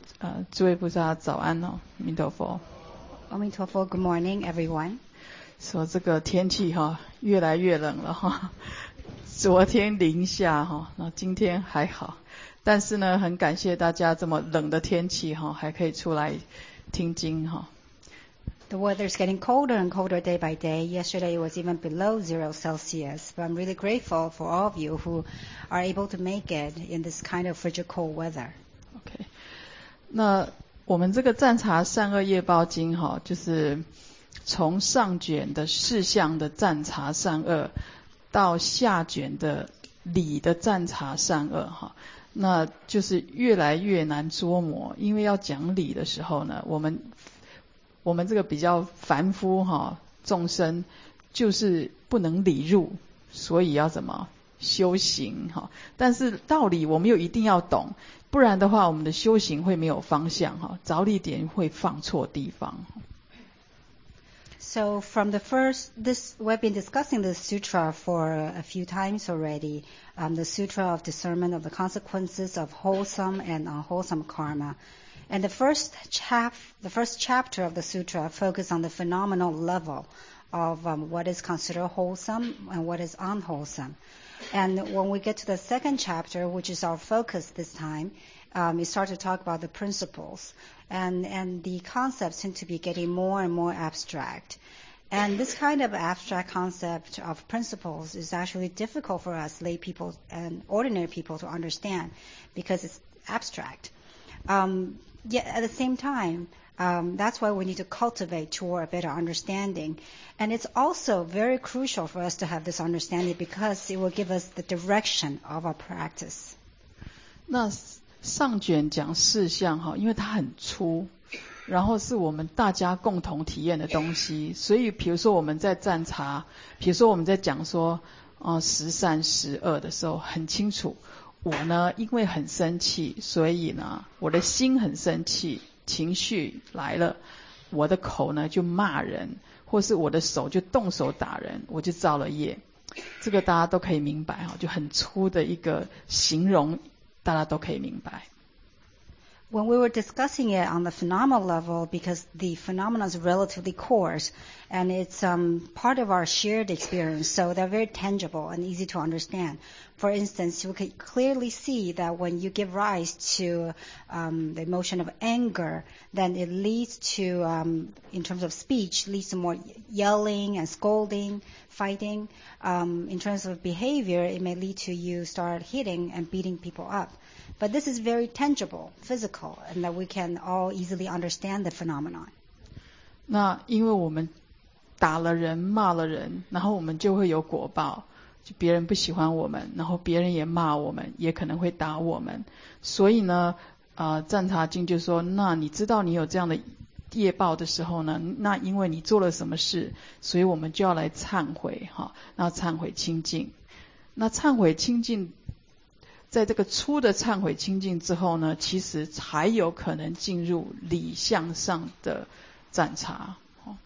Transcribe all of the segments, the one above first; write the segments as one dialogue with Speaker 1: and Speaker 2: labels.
Speaker 1: 诸位菩萨早安哦，阿弥陀佛。
Speaker 2: 阿弥陀佛 ，Good morning, everyone.
Speaker 1: 说这个天气越来越冷了昨天零下那今天还好，但是呢，很感谢大家这么冷的天气还可以出来听经
Speaker 2: The weather is getting colder and colder day by day. Yesterday it was even below 0 Celsius. But I'm really grateful for all of you who are able to make it in this kind of frigid cold weather.
Speaker 1: OK， 那我们这个赞察善恶业报经就是从上卷的事项的赞察善恶，到下卷的理的赞察善恶那就是越来越难捉摸。因为要讲理的时候呢，我们这个比较凡夫众生就是不能理入，所以要怎么修行但是道理我们又一定要懂，不然的话我们的修行会没有方向着力点会放错地方。
Speaker 2: So from we've been discussing this sutra for a few times already. The sutra of discernment of the consequences of wholesome and unwholesome karma. And the first chapter of the sutra focuses on the phenomenal level of what is considered wholesome and what is unwholesome. And when we get to the second chapter, which is our focus this time, we start to talk about the principles. And the concepts seem to be getting more and more abstract. And this kind of abstract concept of principles is actually difficult for us lay people and ordinary people to understand because it's abstract. Yet at the same time, that's why we need to cultivate toward a better understanding. And it's also very crucial for us to have this understanding because it will give us the direction of our practice.
Speaker 1: 那上卷讲事项因为它很粗，然后是我们大家共同体验的东西，所以比如说我们在赞察，比如说我们在讲说十善十恶的时候，很清楚我呢因为很生气，所以呢我的心很生气，情绪来了，我的口呢就骂人，或是我的手就动手打人，我就造了业。这个大家都可以明白就很粗的一个形容，大家都可以明白。
Speaker 2: When we were discussing it on the phenomenal level, because the phenomena is relatively coarse and it's part of our shared experience, so they're very tangible and easy to understand. For instance, you can clearly see that when you give rise to the emotion of anger, then it leads to, in terms of speech, leads to more yelling and scolding, fighting. In terms of behavior, it may lead to you start hitting and beating people up. But this is very tangible, physical, and that we can all easily understand the phenomenon.
Speaker 1: 那因为我们打了人骂了人，然后我们就会有果报，就别人不喜欢我们，然后别人也骂我们，也可能会打我们。所以呢赞察经就说，那你知道你有这样的业报的时候呢，那因为你做了什么事，所以我们就要来忏悔那忏悔清净。那忏悔清净，在这个粗的忏悔清净之后呢，其实才有可能进入理向上的赞察。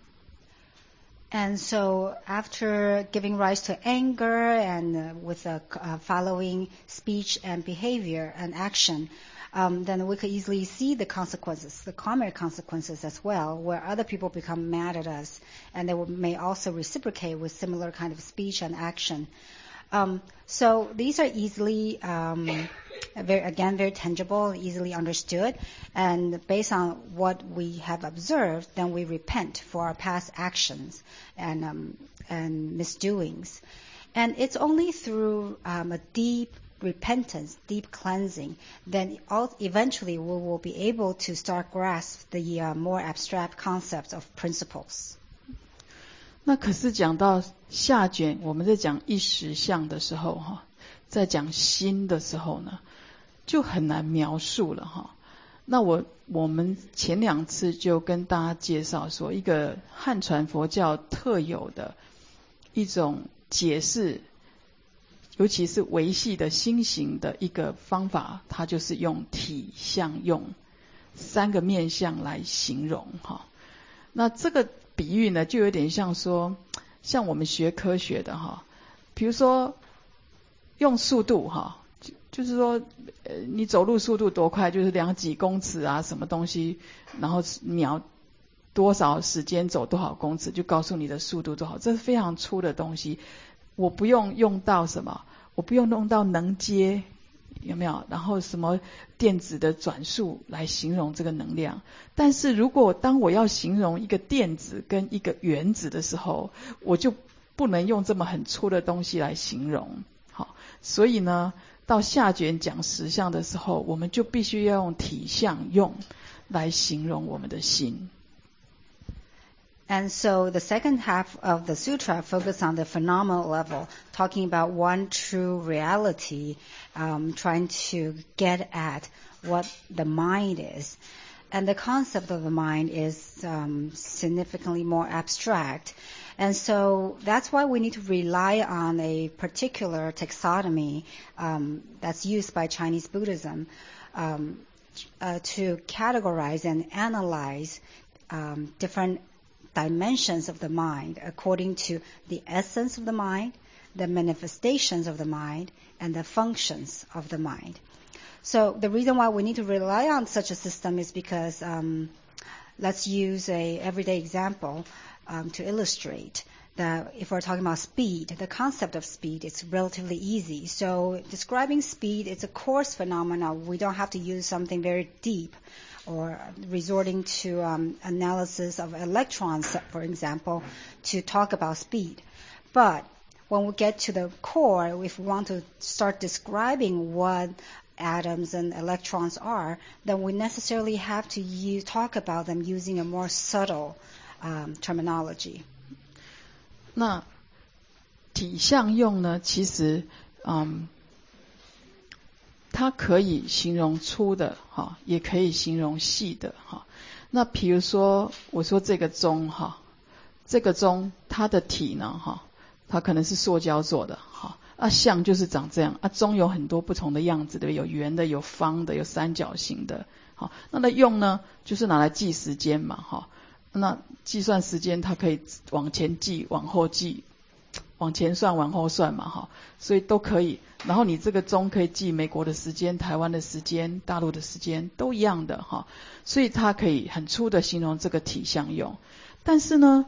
Speaker 2: And so after giving rise to anger and with following speech and behavior and action, then we could easily see the consequences, the karmic consequences as well, where other people become mad at us and they may also reciprocate with similar kind of speech and action. So these are easily, very tangible, easily understood, and based on what we have observed, then we repent for our past actions and misdoings. And it's only through a deep repentance, deep cleansing, then eventually we will be able to start grasp the more abstract concepts of principles.
Speaker 1: 那可是讲到下卷，我们在讲一实相的时候在讲心的时候呢，就很难描述了那我们前两次就跟大家介绍说，一个汉传佛教特有的一种解释，尤其是维系的心行的一个方法，它就是用体相用三个面相来形容那这个比喻呢，就有点像说，像我们学科学的比如说用速度就是说你走路速度多快，就是量几公尺啊什么东西，然后秒多少时间走多少公尺，就告诉你的速度多少，这是非常粗的东西。我不用到什么，我不用到能阶，有没有？然后什么电子的转速来形容这个能量。但是如果当我要形容一个电子跟一个原子的时候，我就不能用这么很粗的东西来形容。好，所以呢，到下卷讲实相的时候，我们就必须要用体相用来形容我们的心。
Speaker 2: And so the second half of the sutra focuses on the phenomenal level, talking about one true reality, trying to get at what the mind is. And the concept of the mind is significantly more abstract. And so that's why we need to rely on a particular taxonomy that's used by Chinese Buddhism to categorize and analyze different dimensions of the mind according to the essence of the mind, the manifestations of the mind, and the functions of the mind. So the reason why we need to rely on such a system is because let's use a everyday example to illustrate that if we're talking about speed, the concept of speed is relatively easy. So describing speed, it's a coarse phenomenon. We don't have to use something very deep or resorting to analysis of electrons, for example, to talk about speed. But when we get to the core, if we want to start describing what atoms and electrons are, then we necessarily have to talk about them using a more subtle terminology.
Speaker 1: 那体相用呢，其实它可以形容粗的哈，也可以形容细的哈。那比如说我说这个钟哈，这个钟它的体呢哈，它可能是塑胶做的哈，像就是长这样钟有很多不同的样子的，有圆的，有方的，有三角形的。好，那用呢就是拿来记时间嘛哈。那计算时间它可以往前记，往后记，往前算，往后算嘛哈，所以都可以。然后你这个钟可以记美国的时间、台湾的时间、大陆的时间，都一样的哈，所以它可以很粗的形容这个体相用。但是呢，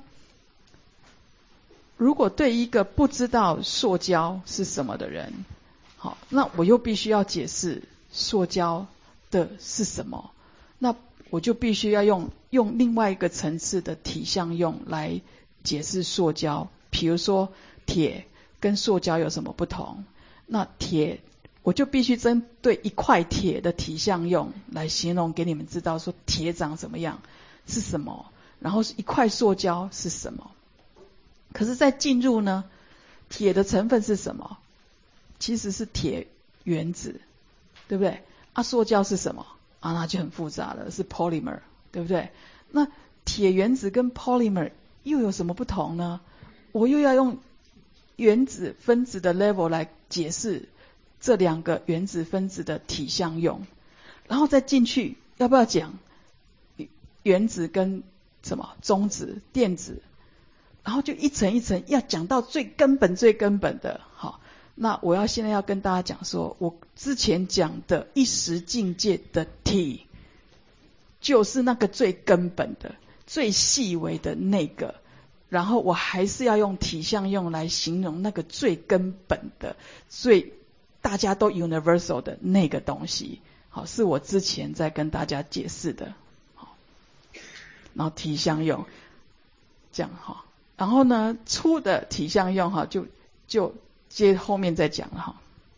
Speaker 1: 如果对一个不知道塑胶是什么的人，好，那我又必须要解释塑胶的是什么，那我就必须要用另外一个层次的体相用来解释塑胶。比如说铁跟塑胶有什么不同？那铁我就必须针对一块铁的体相用来形容给你们知道，说铁长什么样是什么，然后一块塑胶是什么。可是再进入呢，铁的成分是什么？其实是铁原子，对不对？塑胶是什么？那就很复杂了，是 polymer， 对不对？那铁原子跟 polymer 又有什么不同呢？我又要用原子分子的 level 来解释这两个原子分子的体相用，然后再进去要不要讲原子跟什么中子、电子，然后就一层一层要讲到最根本的。好，那我现在要跟大家讲说，我之前讲的一时境界的体，就是那个最根本的、最细微的那个。然后我还是要用体相用来形容那个最根本的、最大家都 universal 的那个东西。好，是我之前在跟大家解释的。好，然后体相用这样哈，然后呢粗的体相用哈就接后面再讲了哈。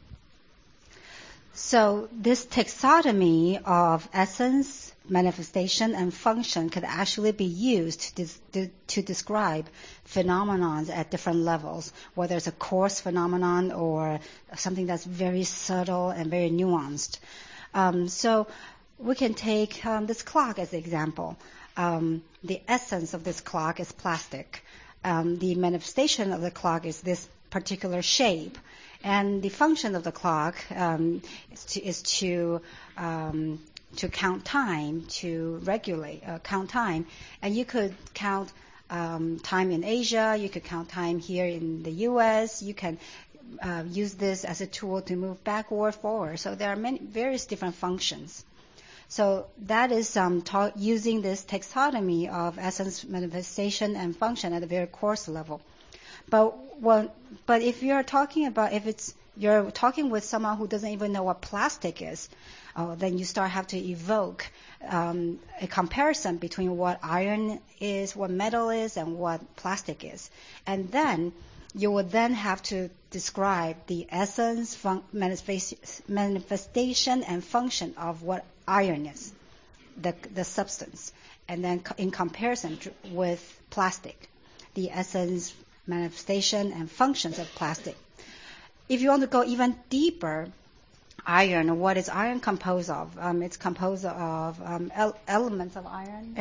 Speaker 2: So this taxonomy of essence, manifestation, and function could actually be used to describe phenomenons at different levels, whether it's a coarse phenomenon or something that's very subtle and very nuanced. So we can take this clock as an example. The essence of this clock is plastic. The manifestation of the clock is this particular shape. And the function of the clock is to count time, to regulate, count time. And you could count time in Asia, you could count time here in the U.S., you can use this as a tool to move back or forward. So there are many various different functions. So that is using this taxonomy of essence, manifestation, and function at a very coarse level. But if you're talking with someone who doesn't even know what plastic is, then you have to evoke a comparison between what iron is, what metal is, and what plastic is. And then you would then have to describe the essence, manifestation, and function of what iron is, the substance, and then in comparison with plastic, the essence, manifestation, and functions of plastic. If you want to go even deeper, iron, what is iron composed of? It's composed of elements of iron.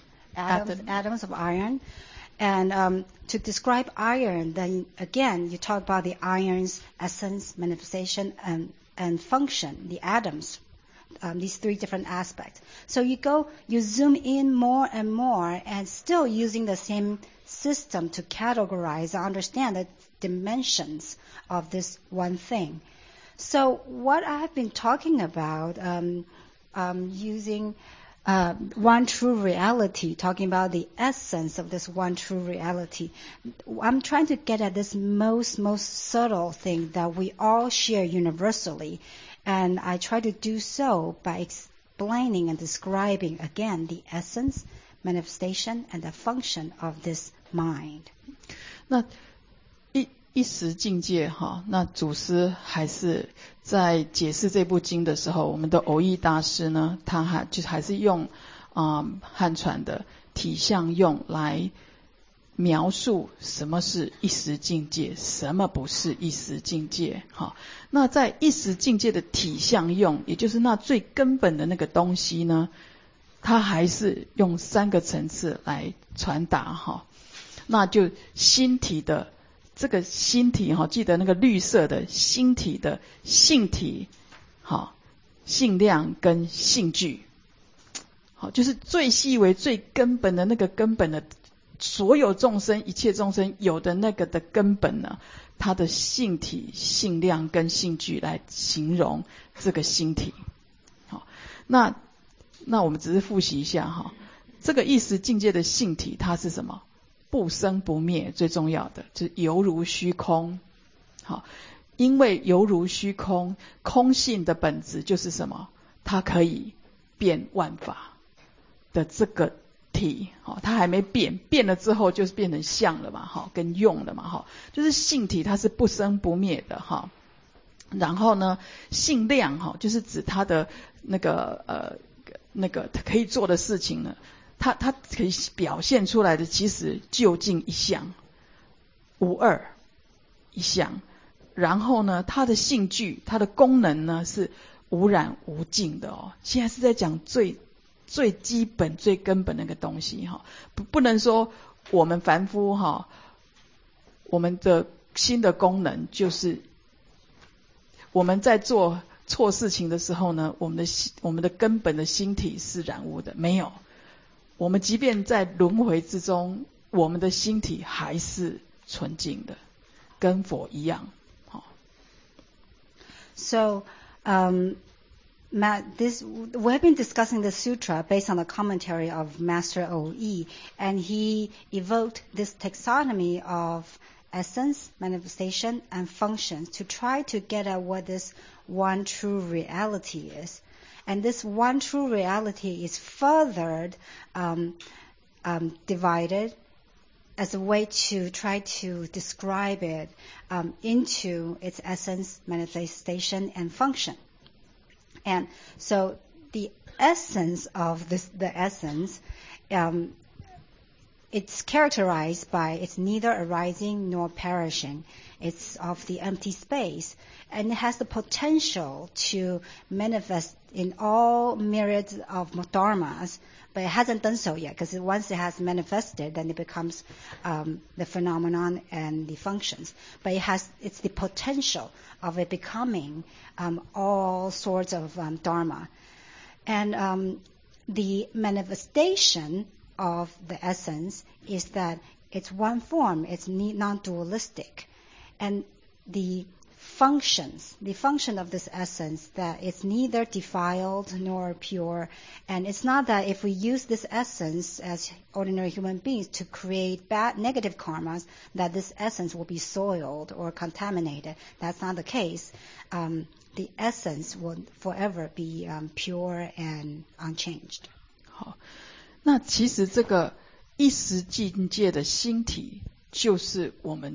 Speaker 2: Atoms of iron. And to describe iron, then again, you talk about the iron's essence, manifestation, and function, the atoms, these three different aspects. So you zoom in more and more, and still using the same system to categorize and understand the dimensions of this one thing. So what I've been talking about, using one true reality, talking about the essence of this one true reality, I'm trying to get at this most subtle thing that we all share universally, and I try to do so by explaining and describing again the essence, manifestation, and the function of this mind.
Speaker 1: 那一时境界哈，那祖师还是在解释这部经的时候，我们的蕅益大师呢，他还是用汉传的体相用来描述什么是一时境界，什么不是一时境界。哈，那在一时境界的体相用，也就是那最根本的那个东西呢，他还是用3个层次来传达哈。那就心体的。这个心体记得那个绿色的心体的性体性量跟性具，就是最细微最根本的那个根本的所有众生一切众生有的那个的根本呢，它的性体性量跟性具来形容这个心体。那我们只是复习一下这个意识境界的性体它是什么？不生不灭，最重要的就是犹如虚空。好，因为犹如虚空，空性的本质就是什么？它可以变万法的这个体，它还没变，变了之后就是变成相了嘛，跟用了嘛，就是性体它是不生不灭的哈。然后呢，性量就是指它的那个可以做的事情呢。它可以表现出来的其实究竟一相，无二一相。然后呢，它的性具，它的功能呢是无染无净的哦。现在是在讲最基本、最根本那个东西哈，不能说我们凡夫我们的心的功能就是我们在做错事情的时候呢，我们的根本的心体是染污的，没有。我们即便在轮回之中，我们的心体还是纯净的，跟佛一样。
Speaker 2: So, we have been discussing the sutra based on the commentary of Master O.E., and he evoked this taxonomy of essence, manifestation, and functions to try to get at what this one true reality is. And this one true reality is further divided as a way to try to describe it into its essence, manifestation, and function. And so the essence of the essence, it's characterized by it's neither arising nor perishing. It's of the empty space, and it has the potential to manifest in all myriads of dharmas, but it hasn't done so yet, because once it has manifested, then it becomes the phenomenon and the functions. But it's the potential of it becoming all sorts of dharma. And the manifestation of the essence is that it's one form, it's non-dualistic. And the function of this essence, that it's neither defiled nor pure. And it's not that if we use this essence as ordinary human beings to create bad, negative karmas, that this essence will be soiled or contaminated. That's not the case. The essence will forever be pure and unchanged.
Speaker 1: 好，那其实这个一时境界的心体，就是我们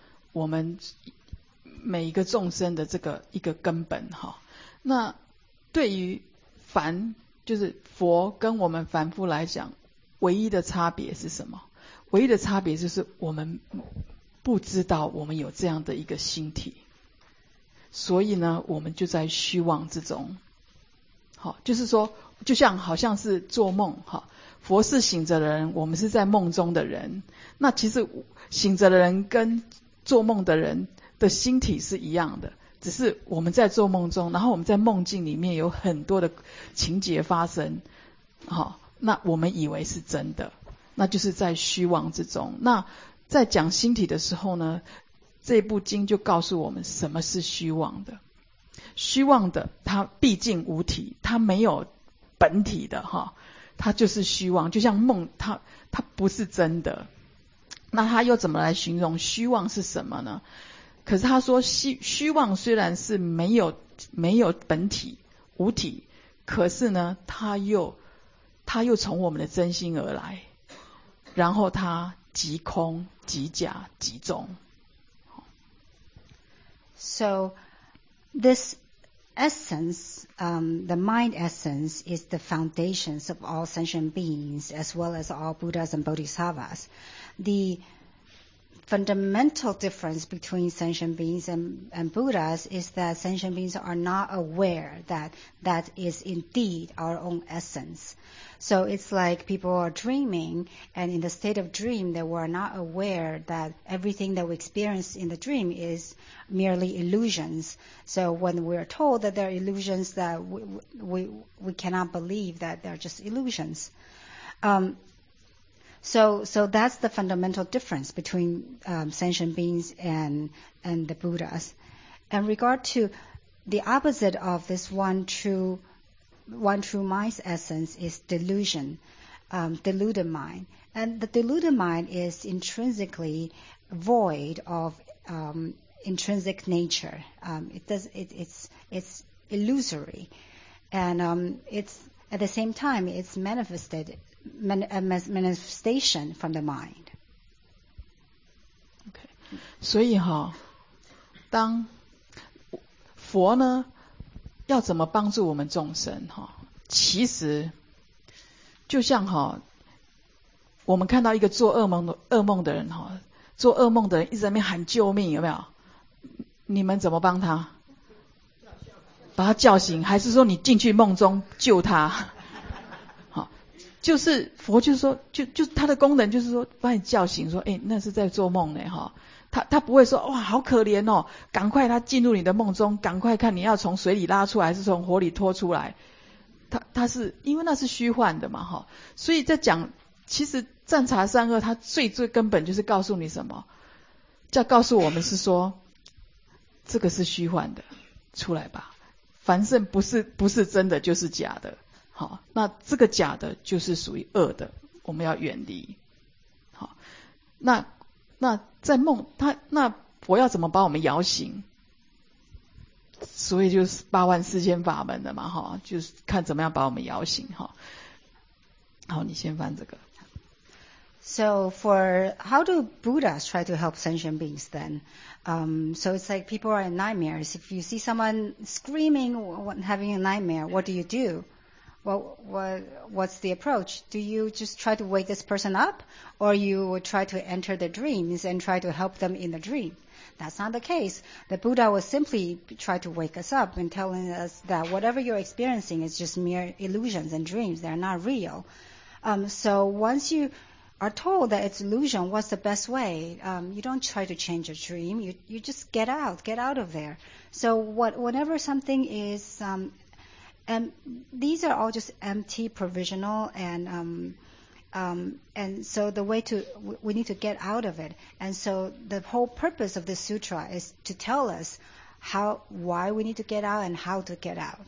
Speaker 1: 每一个众生的这个一个根本哈。那对于就是佛跟我们凡夫来讲，唯一的差别是什么？唯一的差别就是我们不知道我们有这样的一个心体，所以呢，我们就在虚妄之中。好，就是说，好像是做梦哈。佛是醒着的人，我们是在梦中的人。那其实醒着的人跟做梦的人的心体是一样的，只是我们在做梦中，然后我们在梦境里面有很多的情节发生，好，那我们以为是真的，那就是在虚妄之中。那在讲心体的时候呢，这部经就告诉我们什么是虚妄的。虚妄的，它毕竟无体，它没有本体的哈，它就是虚妄，就像梦，它不是真的。那他又怎么来形容虚妄是什么呢？可是他说虚妄虽然是没有本体无体，可是呢，他又从我们的真心而来，然后他即空即假即中。
Speaker 2: So this essence, the mind essence, is the foundations of all sentient beings as well as all Buddhas and Bodhisattvas. The fundamental difference between sentient beings and Buddhas is that sentient beings are not aware that that is indeed our own essence. So it's like people are dreaming, and in the state of dream, they were not aware that everything that we experience in the dream is merely illusions. So when we're told that they're illusions, that we cannot believe that they're just illusions. So that's the fundamental difference between sentient beings and the Buddhas. In regard to the opposite of this one true mind's essence is delusion, deluded mind. And the deluded mind is intrinsically void of intrinsic nature. It's illusory, and it's at the same time it's manifestation from the mind.
Speaker 1: Okay. 所以当佛呢要怎么帮助我们众生其实就像我们看到一个做噩梦的人做噩梦的人一直在那边喊救命，有没有？你们怎么帮他？把他叫醒，还是说你进去梦中救他？就是佛就是说，就他的功能就是说把你叫醒，说那是在做梦呢他不会说哇好可怜哦，赶快他进入你的梦中，赶快看你要从水里拉出来还是从火里拖出来。他是因为那是虚幻的嘛所以在讲其实占察善恶它最根本就是告诉你什么，告诉我们是说这个是虚幻的，出来吧，凡圣不是真的就是假的。好，那这个假的就是属于恶的，我们要远离。好，那在梦，那佛要怎么把我们摇醒？所以就是84000法门的嘛，就是看怎么样把我们摇醒好，你先翻这个。
Speaker 2: So for how do Buddhas try to help sentient beings then? So it's like people are in nightmares. If you see someone screaming, having a nightmare, what do? Well, what's the approach? Do you just try to wake this person up, or you would try to enter their dreams and try to help them in the dream? That's not the case. The Buddha will simply try to wake us up and telling us that whatever you're experiencing is just mere illusions and dreams. They're not real. So once you are told that it's illusion, what's the best way? You don't try to change your dream. You just get out of there. So whenever something is and these are all just empty, provisional, and And so the way we need to get out of it. And so the whole purpose of the sutra is to tell us why we need to get out and how to get out.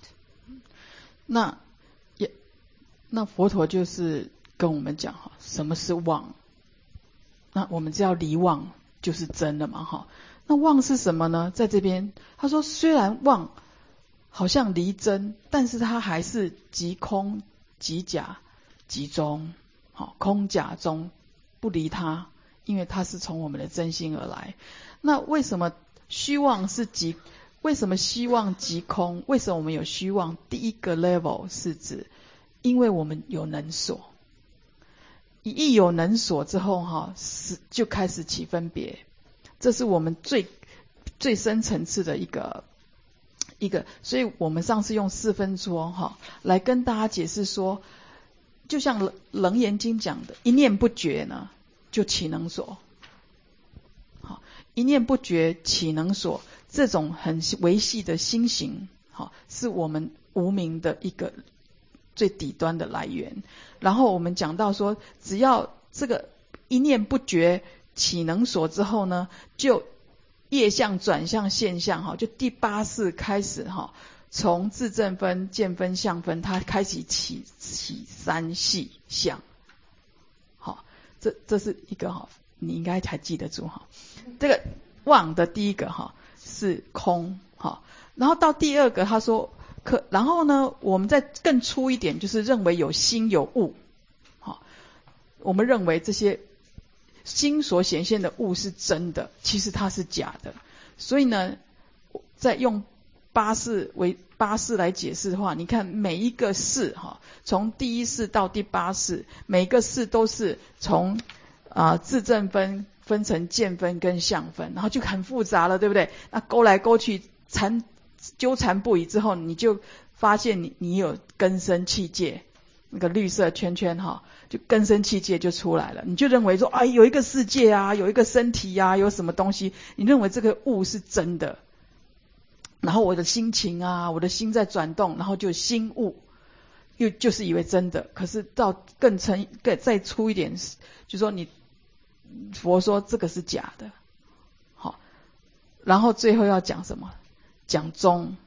Speaker 1: 那佛陀就是跟我们讲哈，什么是妄？那我们只要离妄就是真的嘛哈。那妄是什么呢？在这边他说，虽然妄好像离真，但是它还是即空即假即中，好，空假中不离它，因为它是从我们的真心而来。那为什么虚妄是为什么虚妄即空？为什么我们有虚妄？第一个 level 是指，因为我们有能所，一有能所之后哈，就开始起分别，这是我们最深层次的一个，所以我们上次用4分桌哈来跟大家解释说，就像楞严经讲的，一念不觉呢，就起能所。好，一念不觉起能所，这种很微细的心行，好，是我们无明的一个最底端的来源。然后我们讲到说，只要这个一念不觉起能所之后呢，就业相转向现象哈，就第8识开始哈，从自证分、见分、相分，它开始起三细相。好，这是一个哈，你应该还记得住哈。这个妄的第一个哈是空哈，然后到第2个他说然后呢，我们再更粗一点，就是认为有心有物。好，我们认为这些心所显现的物是真的，其实它是假的。所以呢，再用8识来解释的话，你看每一个识哈，从第1识到第8识，每个识都是从自证分分成见分跟相分，然后就很复杂了，对不对？那勾来勾去纠缠不已之后，你就发现你有根生器界，那个绿色圈圈哈，就根生器界就出来了。你就认为说，有一个世界啊，有一个身体啊，有什么东西，你认为这个物是真的。然后我的心情啊，我的心在转动，然后就心物，就是以为真的。可是到更再粗一点，就说佛说这个是假的。好，然后最后要讲什么？讲中。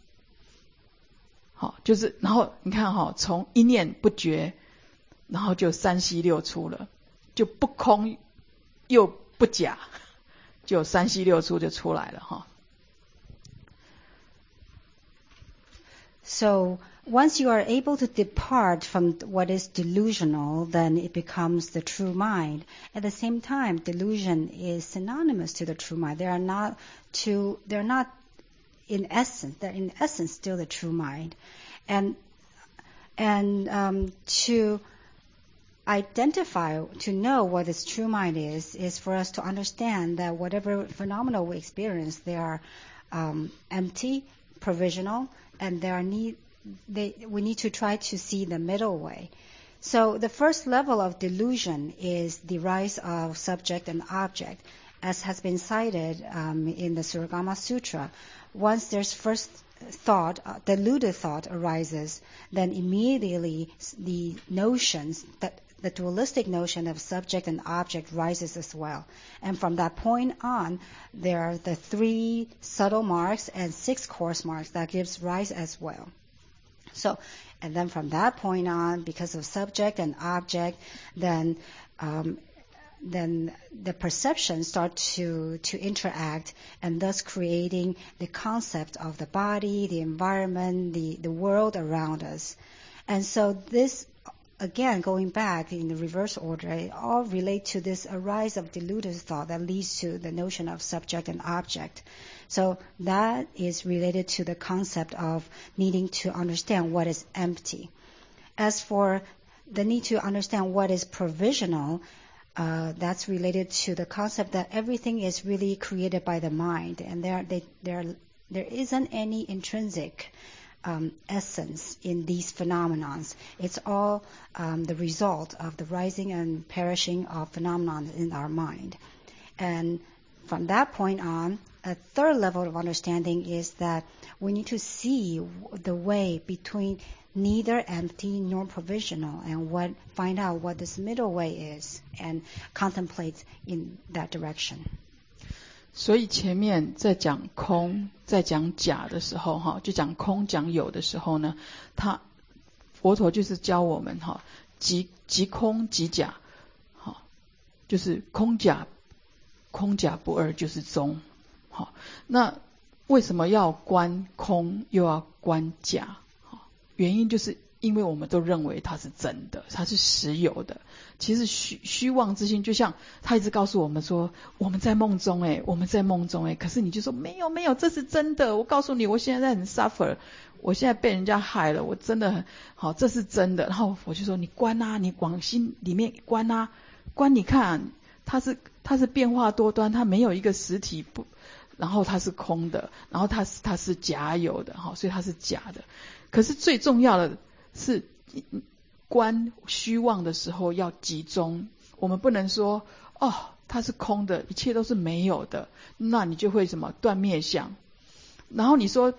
Speaker 1: 好，就是然后你看哈，从一念不觉，然后就3系6出了，就不空又不假，就3系6出就出来了哈。
Speaker 2: So once you are able to depart from what is delusional, then it becomes the true mind. At the same time, delusion is synonymous to the true mind. They're not in essence. They're in essence still the true mind. And to identify, to know what this true mind is for us to understand that whatever phenomena we experience, they are empty, provisional, and we need to try to see the middle way. So the first level of delusion is the rise of subject and object, as has been cited in the Suragama Sutra. Once there's first thought, deluded thought arises, then immediately the notions, the dualistic notion of subject and object rises as well. And from that point on, there are the 3 subtle marks and 6 coarse marks that gives rise as well. So, and then from that point on, because of subject and object, then the perceptions start to interact, and thus creating the concept of the body, the environment, the world around us. And so this, again, going back in the reverse order, it all relate to this arise of deluded thought that leads to the notion of subject and object. So that is related to the concept of needing to understand what is empty. As for the need to understand what is provisional, that's related to the concept that everything is really created by the mind, and there isn't any intrinsic essence in these phenomena. It's all the result of the rising and perishing of phenomena in our mind. And from that point on, a third level of understanding is that we need to see the way between neither empty nor provisional, and find out what this middle way is, and contemplate in that direction.
Speaker 1: 所以前面在讲空，在讲假的时候，就讲空讲有的时候呢，佛陀就是教我们即空即假，就是空假不二就是中。那为什么要观空又要观假？原因就是因为我们都认为它是真的，它是实有的。其实虚妄之心，就像他一直告诉我们说，我们在梦中我们在梦中可是你就说没有，这是真的。我告诉你，我现在很 suffer， 我现在被人家害了，我真的很好，这是真的。然后我就说你观啊，你往心里面观啊，观你看，它是变化多端，它没有一个实体不，然后它是空的，然后它是假有的所以它是假的。可是最重要的是观虚妄的时候要集中，我们不能说它是空的，一切都是没有的，那你就会什么断灭相。然后你说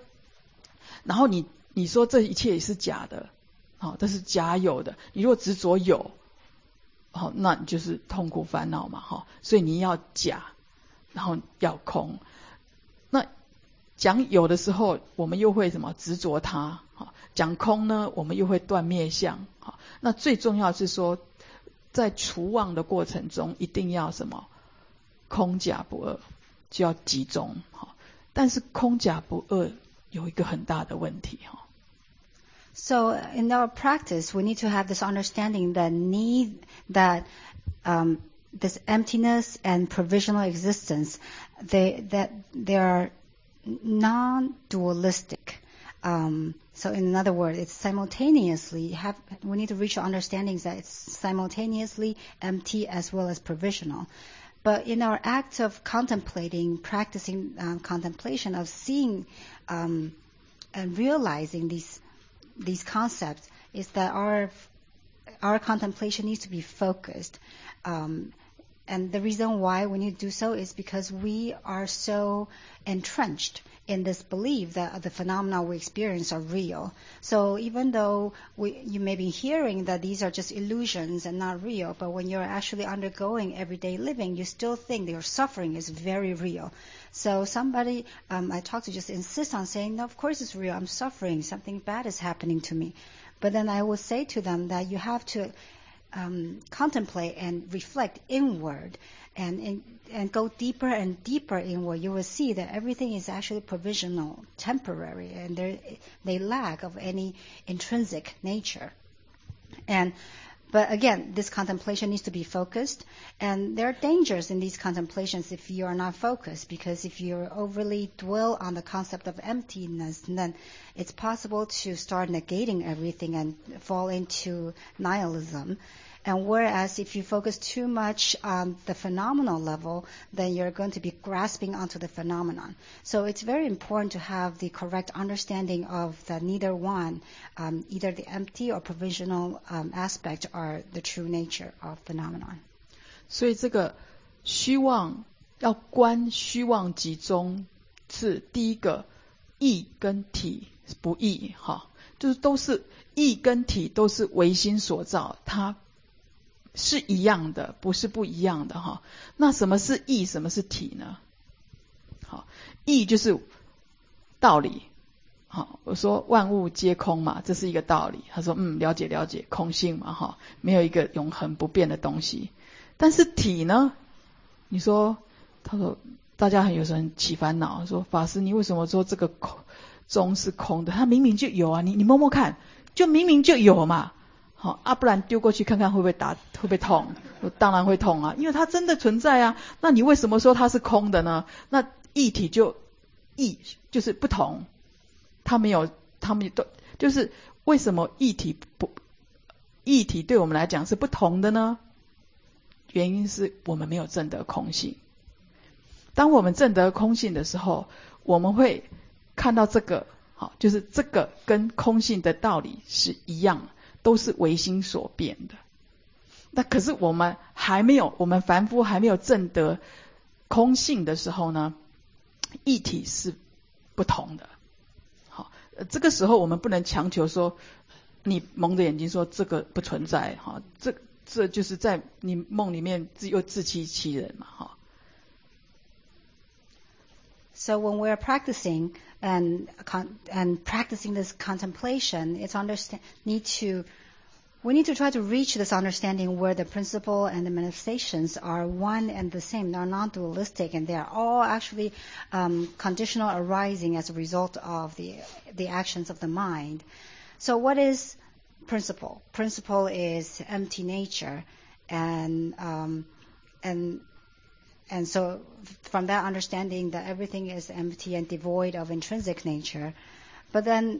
Speaker 1: 这一切也是假的，这是假有的。你如果执着有，那你就是痛苦烦恼嘛，所以你要假，然后要空。那讲有的时候，我们又会什么执着它；讲空呢，我们又会断灭相。那最重要是说，在除妄的过程中，一定要什么空假不二，就要集中。但是空假不二有一个很大的问题。
Speaker 2: So in our practice, we need to have this understanding that this emptiness and provisional existence, they are non-dualistic. So in other words, it's simultaneously we need to reach our understanding that it's simultaneously empty as well as provisional. But in our act of contemplating, practicing contemplation, of seeing and realizing these concepts, is that our contemplation needs to be focused. And the reason why we need to do so is because we are so entrenched in this belief that the phenomena we experience are real. So even though you may be hearing that these are just illusions and not real, but when you're actually undergoing everyday living, you still think that your suffering is very real. So somebody I talked to just insists on saying, no, of course it's real. I'm suffering. Something bad is happening to me. But then I will say to them that you have to contemplate and reflect inward and go deeper and deeper inward. You will see that everything is actually provisional, temporary, and they lack of any intrinsic nature. But again, this contemplation needs to be focused, and there are dangers in these contemplations if you are not focused, because if you overly dwell on the concept of emptiness, then it's possible to start negating everything and fall into nihilism. And whereas if you focus too much on the phenomenal level, then you're going to be grasping onto the phenomenon. So it's very important to have the correct understanding of that neither one, either the empty or provisional aspect, are the true nature of phenomenon.
Speaker 1: 所以这个虚妄要观虚妄集中，是第一个意跟体不异，就是都是意跟体都是唯心所造，它是一样的，不是不一样的那什么是意，什么是体呢？意就是道理。我说万物皆空嘛，这是一个道理。他说了解，空性嘛没有一个永恒不变的东西。但是体呢？你说，他说大家有时候很起烦恼，说法师你为什么说这个中是空的？它明明就有啊，你摸摸看，就明明就有嘛。不然丢过去看看会不会痛？当然会痛啊，因为它真的存在啊。那你为什么说它是空的呢？那异体就是不同，他们都就是为什么异体对我们来讲是不同的呢？原因是我们没有证得空性。当我们证得空性的时候，我们会看到这个，就是这个跟空性的道理是一样，都是唯心所变的。那可是我们凡夫还没有证得空性的时候呢，异体是不同的。这个时候我们不能强求说你蒙着眼睛说这个不存在哈，这就是在你梦里面又自欺欺人嘛哈。
Speaker 2: So when we're practicing and practicing this contemplation, we need to try to reach this understanding where the principle and the manifestations are one and the same. They're non-dualistic, and they are all actually conditional arising as a result of the actions of the mind. So what is principle? Principle is empty nature, and so from that understanding that everything is empty and devoid of intrinsic nature. But then,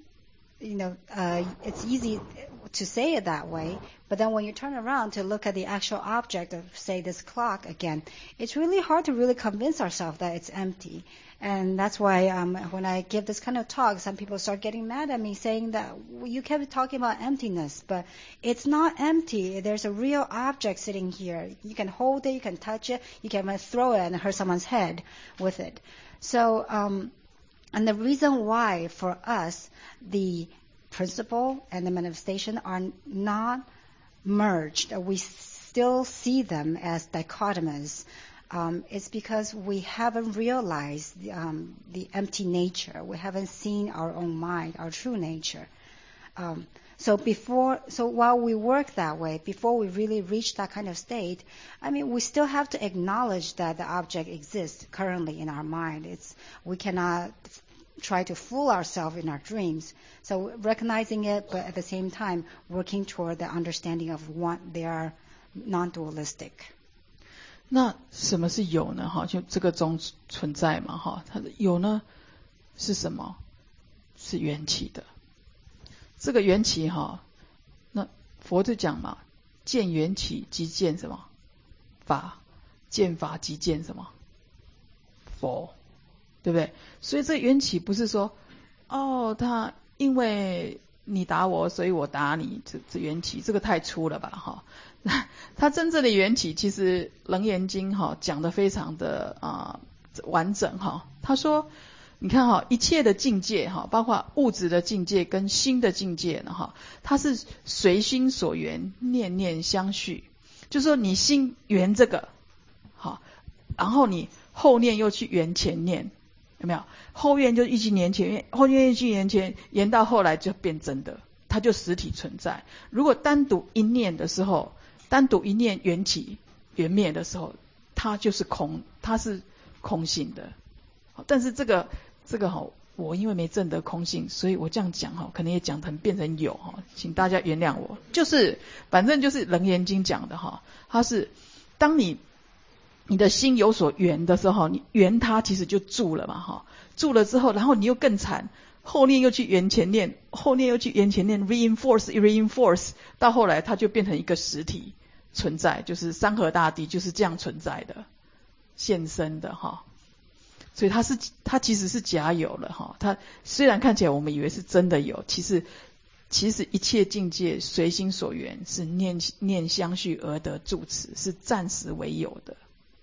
Speaker 2: it's easy to say it that way, but then when you turn around to look at the actual object of, say, this clock again, it's really hard to really convince ourselves that it's empty. And that's why when I give this kind of talk, some people start getting mad at me saying that you kept talking about emptiness, but it's not empty. There's a real object sitting here. You can hold it, you can touch it, you can even throw it and hurt someone's head with it. So, and the reason why for us the principle and the manifestation are not merged, we still see them as dichotomous, it's because we haven't realized the empty nature. We haven't seen our own mind, our true nature. So while we work that way, before we really reach that kind of state, we still have to acknowledge that the object exists currently in our mind. We cannot try to fool ourselves in our dreams. So recognizing it, but at the same time working toward the understanding of what they are non-dualistic.
Speaker 1: 那什么是有呢？哈，就这个中存在嘛，哈，它的有呢是什么？是缘起的。这个缘起哈，那佛就讲嘛，见缘起即见什么？法，见法即见什么？佛。对不对？所以这缘起不是说，他因为你打我，所以我打你，这缘起这个太粗了吧，哈。它真正的缘起，其实《楞严经》哈讲得非常的完整哈。他说，你看哈，一切的境界哈，包括物质的境界跟心的境界呢哈，它是随心所缘，念念相续。就是说你心缘这个，好，然后你后念又去缘前念。有没有？后愿就一直年前，后愿一直年前，延到后来就变真的，它就实体存在。如果单独一念的时候，单独一念缘起缘灭的时候，它就是空，它是空性的。但是这个我因为没证得空性，所以我这样讲可能也讲成变成有请大家原谅我。就是反正就是《楞严经》讲的它是当你的心有所缘的时候，你缘它其实就住了嘛住了之后，然后你又更惨，后念又去缘前念，后念又去缘前念 reinforce 到后来它就变成一个实体存在，就是山河大地就是这样存在的，现身的所以它其实是假有了它虽然看起来我们以为是真的有，其实一切境界随心所缘，是念相续而得住持，是暂时为有的。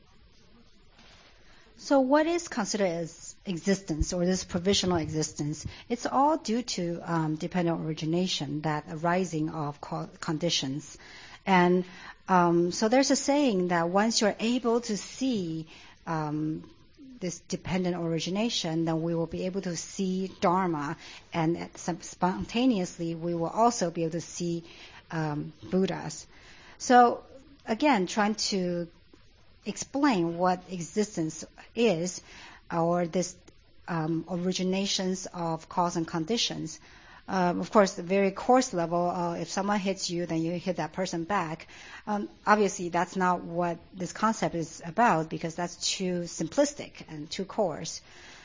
Speaker 2: So what is considered as existence or this provisional existence? It's all due to dependent origination, that arising of conditions. And so there's a saying that once you're able to see this dependent origination, then we will be able to see Dharma, and spontaneously we will also be able to see Buddhas. So again, trying to explain what existence is, or this originations of cause and conditions. Of course, the very coarse level, if someone hits you, then you hit that person back. Obviously, that's not what this concept is about, because that's too simplistic and too coarse.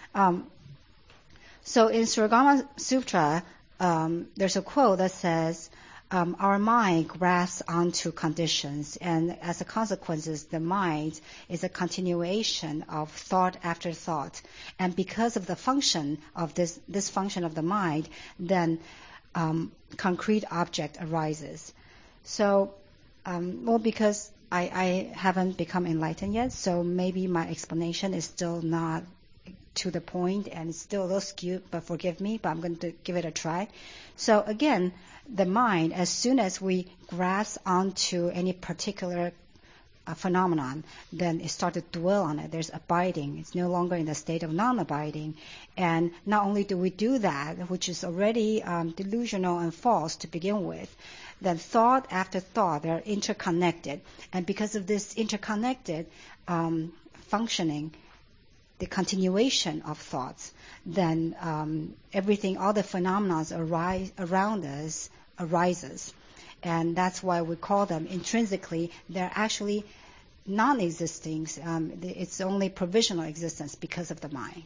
Speaker 2: So in Suragama Sutra, there's a quote that says, our mind grasps onto conditions, and as a consequence, the mind is a continuation of thought after thought. And because of the function of this function of the mind, then concrete object arises. So, because I haven't become enlightened yet, so maybe my explanation is still not to the point, and it's still a little skewed, but forgive me, but I'm going to give it a try. So again, the mind, as soon as we grasp onto any particular phenomenon, then it starts to dwell on it. There's abiding. It's no longer in the state of non-abiding. And not only do we do that, which is already delusional and false to begin with, then thought after thought, they're interconnected. And because of this interconnected functioning, the continuation of thoughts, then everything, all the phenomena around us arises. And that's why we call them intrinsically, they're actually non-existing. It's only provisional existence because of the mind.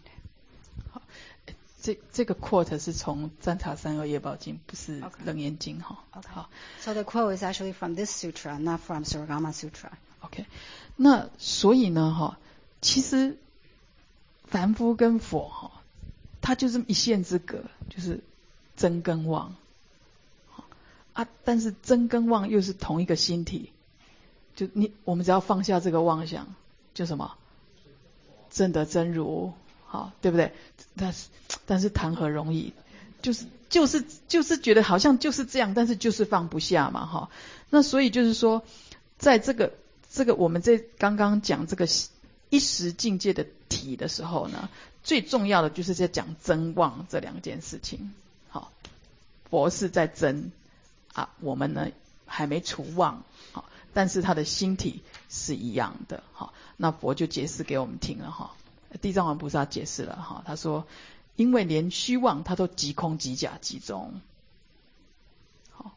Speaker 1: 这个 quote 是从占察三恶业报经，不是楞严经哈。好。
Speaker 2: So the quote is actually from this sutra, not from Suragama Sutra.
Speaker 1: OK， 那所以呢哈，其实凡夫跟佛哈，它就这么一线之隔，就是真跟妄。啊，但是真跟妄又是同一个心体，就我们只要放下这个妄想，就什么真的真如，好，对不对？但是谈何容易？就是觉得好像就是这样，但是就是放不下嘛，哈。那所以就是说，在这个我们刚刚讲这个一时境界的体的时候呢，最重要的就是在讲真妄这两件事情。好，佛是在真。啊，我们呢还没除妄，好，但是他的心体是一样的，好，那佛就解释给我们听了哈。地藏王菩萨解释了哈，他说，因为连虚妄他都即空即假即中。好。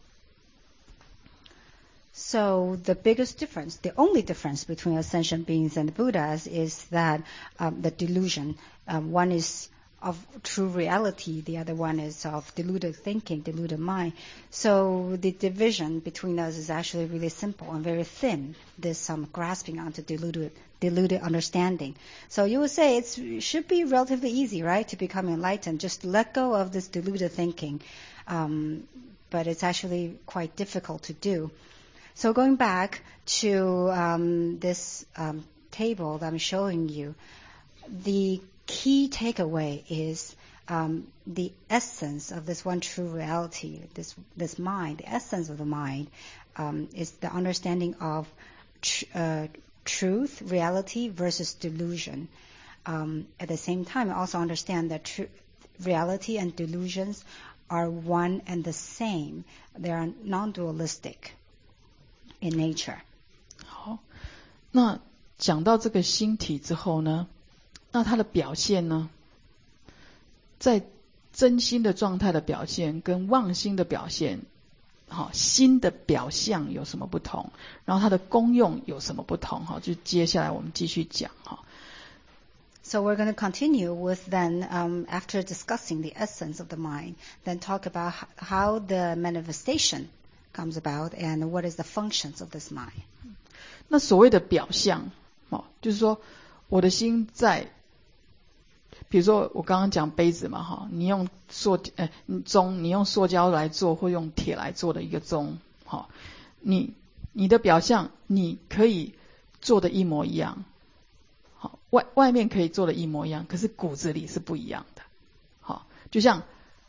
Speaker 2: So the biggest difference, the only difference between ascension beings and the Buddhas is that the delusion, one is of true reality, the other one is of deluded thinking, deluded mind. So the division between us is actually really simple and very thin. There's some grasping onto deluded understanding. So you would say it should be relatively easy, right, to become enlightened. Just let go of this deluded thinking. But it's actually quite difficult to do. So going back to this table that I'm showing you, the key takeaway is the essence of this one true reality, this mind. The essence of the mind is the understanding of truth, reality versus delusion. At the same time, I also understand that reality and delusions are one and the same. They are non-dualistic in nature.
Speaker 1: 好，那讲到这个心体之后呢？那它的表现呢，在真心的状态的表现跟妄心的表现，好，心的表象有什么不同？然后它的功用有什么不同？好，就接下来我们继续讲哈。
Speaker 2: So we're going to continue with then, after discussing the essence of the mind, then talk about how the manifestation comes about and what is the functions of this mind.
Speaker 1: 那所谓的表象，就是说我的心在。比如说我刚刚讲杯子嘛哈，你用钟，你用塑胶来做或用铁来做的一个钟，好，你的表象你可以做的一模一样，好，外面可以做的一模一样，可是骨子里是不一样的，好，就像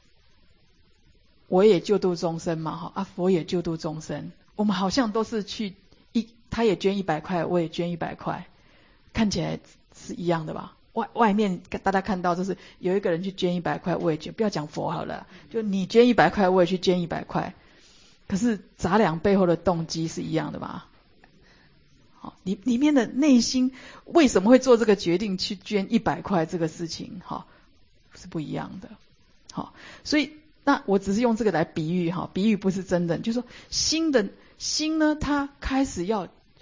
Speaker 1: 我也救度众生嘛哈，佛也救度众生，我们好像都是他也捐100块，我也捐100块，看起来是一样的吧？外面大家看到就是有一个人去捐100块，我也捐，不要讲佛好了，就你捐100块，我也去捐100块，可是杂粮背后的动机是一样的吧？好，里面的内心为什么会做这个决定去捐100块这个事情，好，是不一样的。好，所以那我只是用这个来比喻哈，比喻不是真的，就是说心呢，它开始要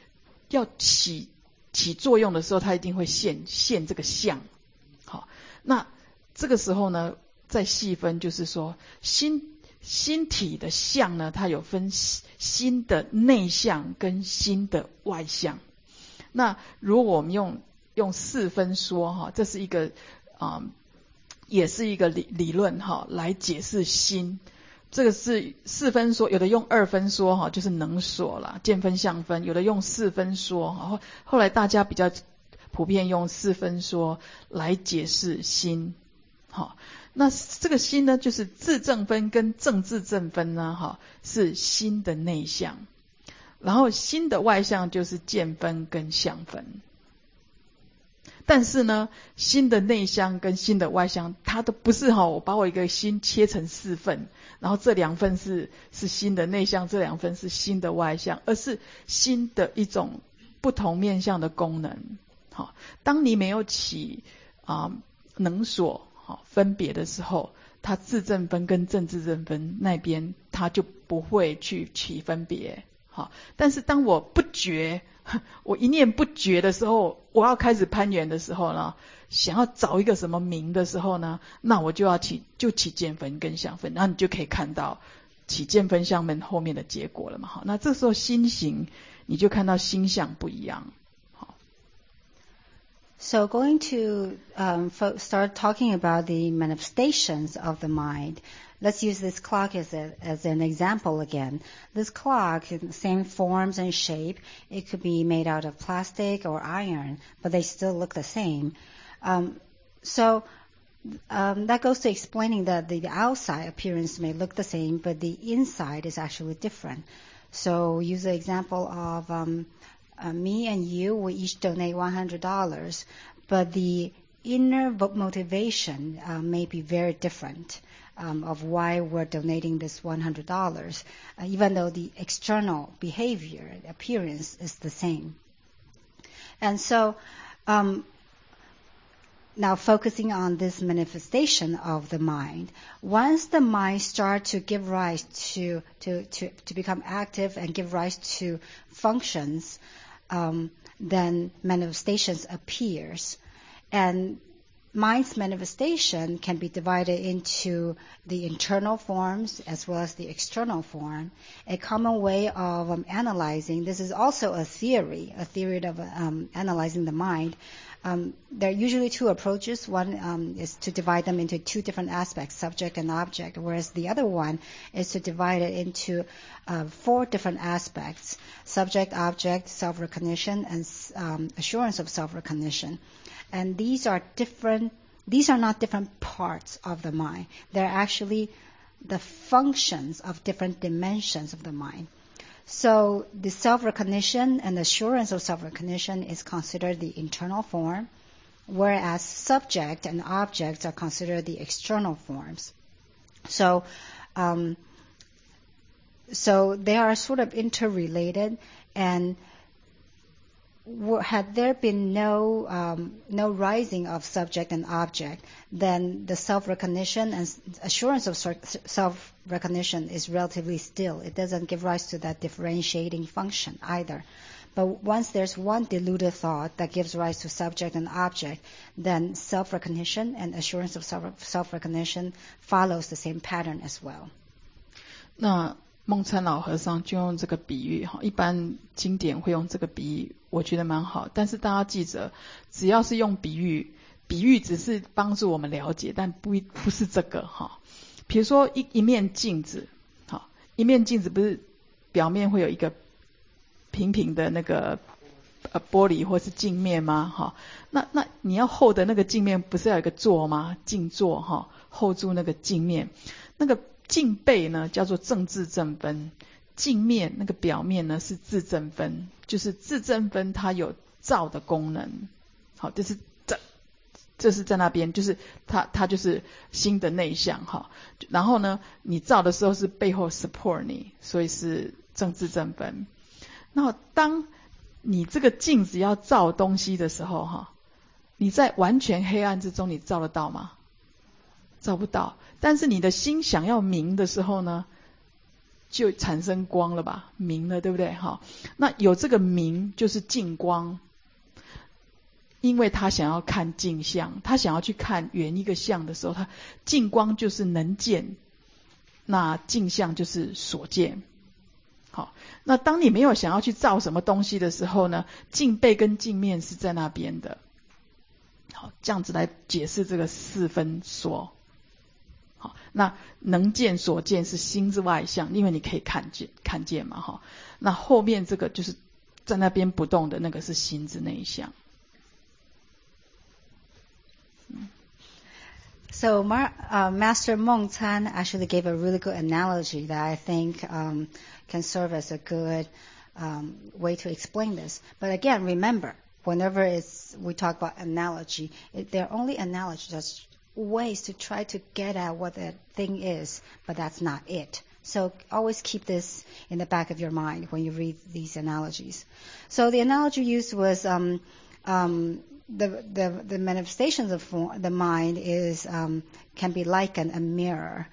Speaker 1: 起作用的时候，它一定会现这个相。好，那这个时候呢，再细分，就是说心体的相呢，它有分心的内相跟心的外相。那如果我们用四分说哈，这是一个也是一个理论哈，来解释心。这个是四分说，有的用二分说哈，就是能所啦，见分相分；有的用四分说，后来大家比较普遍用四分说来解释心。好，那这个心呢，就是自证分跟正自证分呢，是心的内向，然后心的外向就是见分跟相分。但是呢，心的内向跟心的外向，它都不是我把我一个心切成四份，然后这2份是心的内向，这2份是心的外向，而是心的一种不同面向的功能。好，当你没有起能所分别的时候，它自证分跟正自证分那边它就不会去起分别。好，但是当我不觉，我一念不觉的时候，我要开始攀缘的时候呢，想要找一个什么名的时候呢，那我就要起见分跟相分，然后你就可以看到起见分相分后面的结果了嘛。好，那这时候心行你就看到心相不一样。好
Speaker 2: So going to start talking about the manifestations of the mind. Let's use this clock as an example again. This clock, in the same forms and shape, it could be made out of plastic or iron, but they still look the same. So that goes to explaining that the outside appearance may look the same, but the inside is actually different. So use the example of me and you, we each donate $100, but the inner motivation may be very different. Of why we're donating this $100, even though the external behavior, the appearance is the same. And so, now focusing on this manifestation of the mind, once the mind starts to give rise to become active and give rise to functions, then manifestations appears. And mind's manifestation can be divided into the internal forms as well as the external form. A common way of analyzing, this is also a theory of analyzing the mind. There are usually 2 approaches. One is to divide them into 2 different aspects, subject and object, whereas the other one is to divide it into 4 different aspects, subject, object, self-recognition, and assurance of self-recognition. And these are not different parts of the mind. They're actually the functions of different dimensions of the mind. So the self-recognition and assurance of self-recognition is considered the internal form, whereas subject and objects are considered the external forms. So they are sort of interrelated, and had there been no rising of subject and object, then the self-recognition and assurance of self-recognition is relatively still. It doesn't give rise to that differentiating function either. But once there's one deluded thought that gives rise to subject and object, then self-recognition and assurance of self-recognition follows the same pattern as well.
Speaker 1: 那梦参老和尚就用这个比喻，一般经典会用这个比喻，我觉得蛮好。但是大家记着，只要是用比喻，比喻只是帮助我们了解，但不是这个哈。比如说一面镜子，好，一面镜子不是表面会有一个平平的那个玻璃或是镜面吗？哈，那你要厚的那个镜面不是要有一个座吗？镜座哈，厚住那个镜面，那个镜背呢叫做正自证分，镜面那个表面呢是自证分，就是自证分它有照的功能，好，这是在那边，就是它就是心的内向哈。然后呢，你照的时候是背后 support 你，所以是正自证分。那当你这个镜子要照东西的时候哈，你在完全黑暗之中，你照得到吗？照不到。但是你的心想要明的时候呢，就产生光了吧，明了，对不对？哈，那有这个明就是净光，因为他想要看净相，他想要去看圆一个相的时候，他净光就是能见，那净相就是所见。好，那当你没有想要去照什么东西的时候呢，镜背跟镜面是在那边的。好，这样子来解释这个四分说。好，那能见所见是心之外相，因为你可以看见嘛，哈。那后面这个就是在那边不动的那个是心之内相。
Speaker 2: So Master Meng Tan actually gave a really good analogy that I think can serve as a good way to explain this. But again, remember, whenever we talk about analogy, they're only analogies, just ways to try to get at what that thing is, but that's not it. So always keep this in the back of your mind when you read these analogies. So the analogy used was the manifestations of the mind can be like a mirror.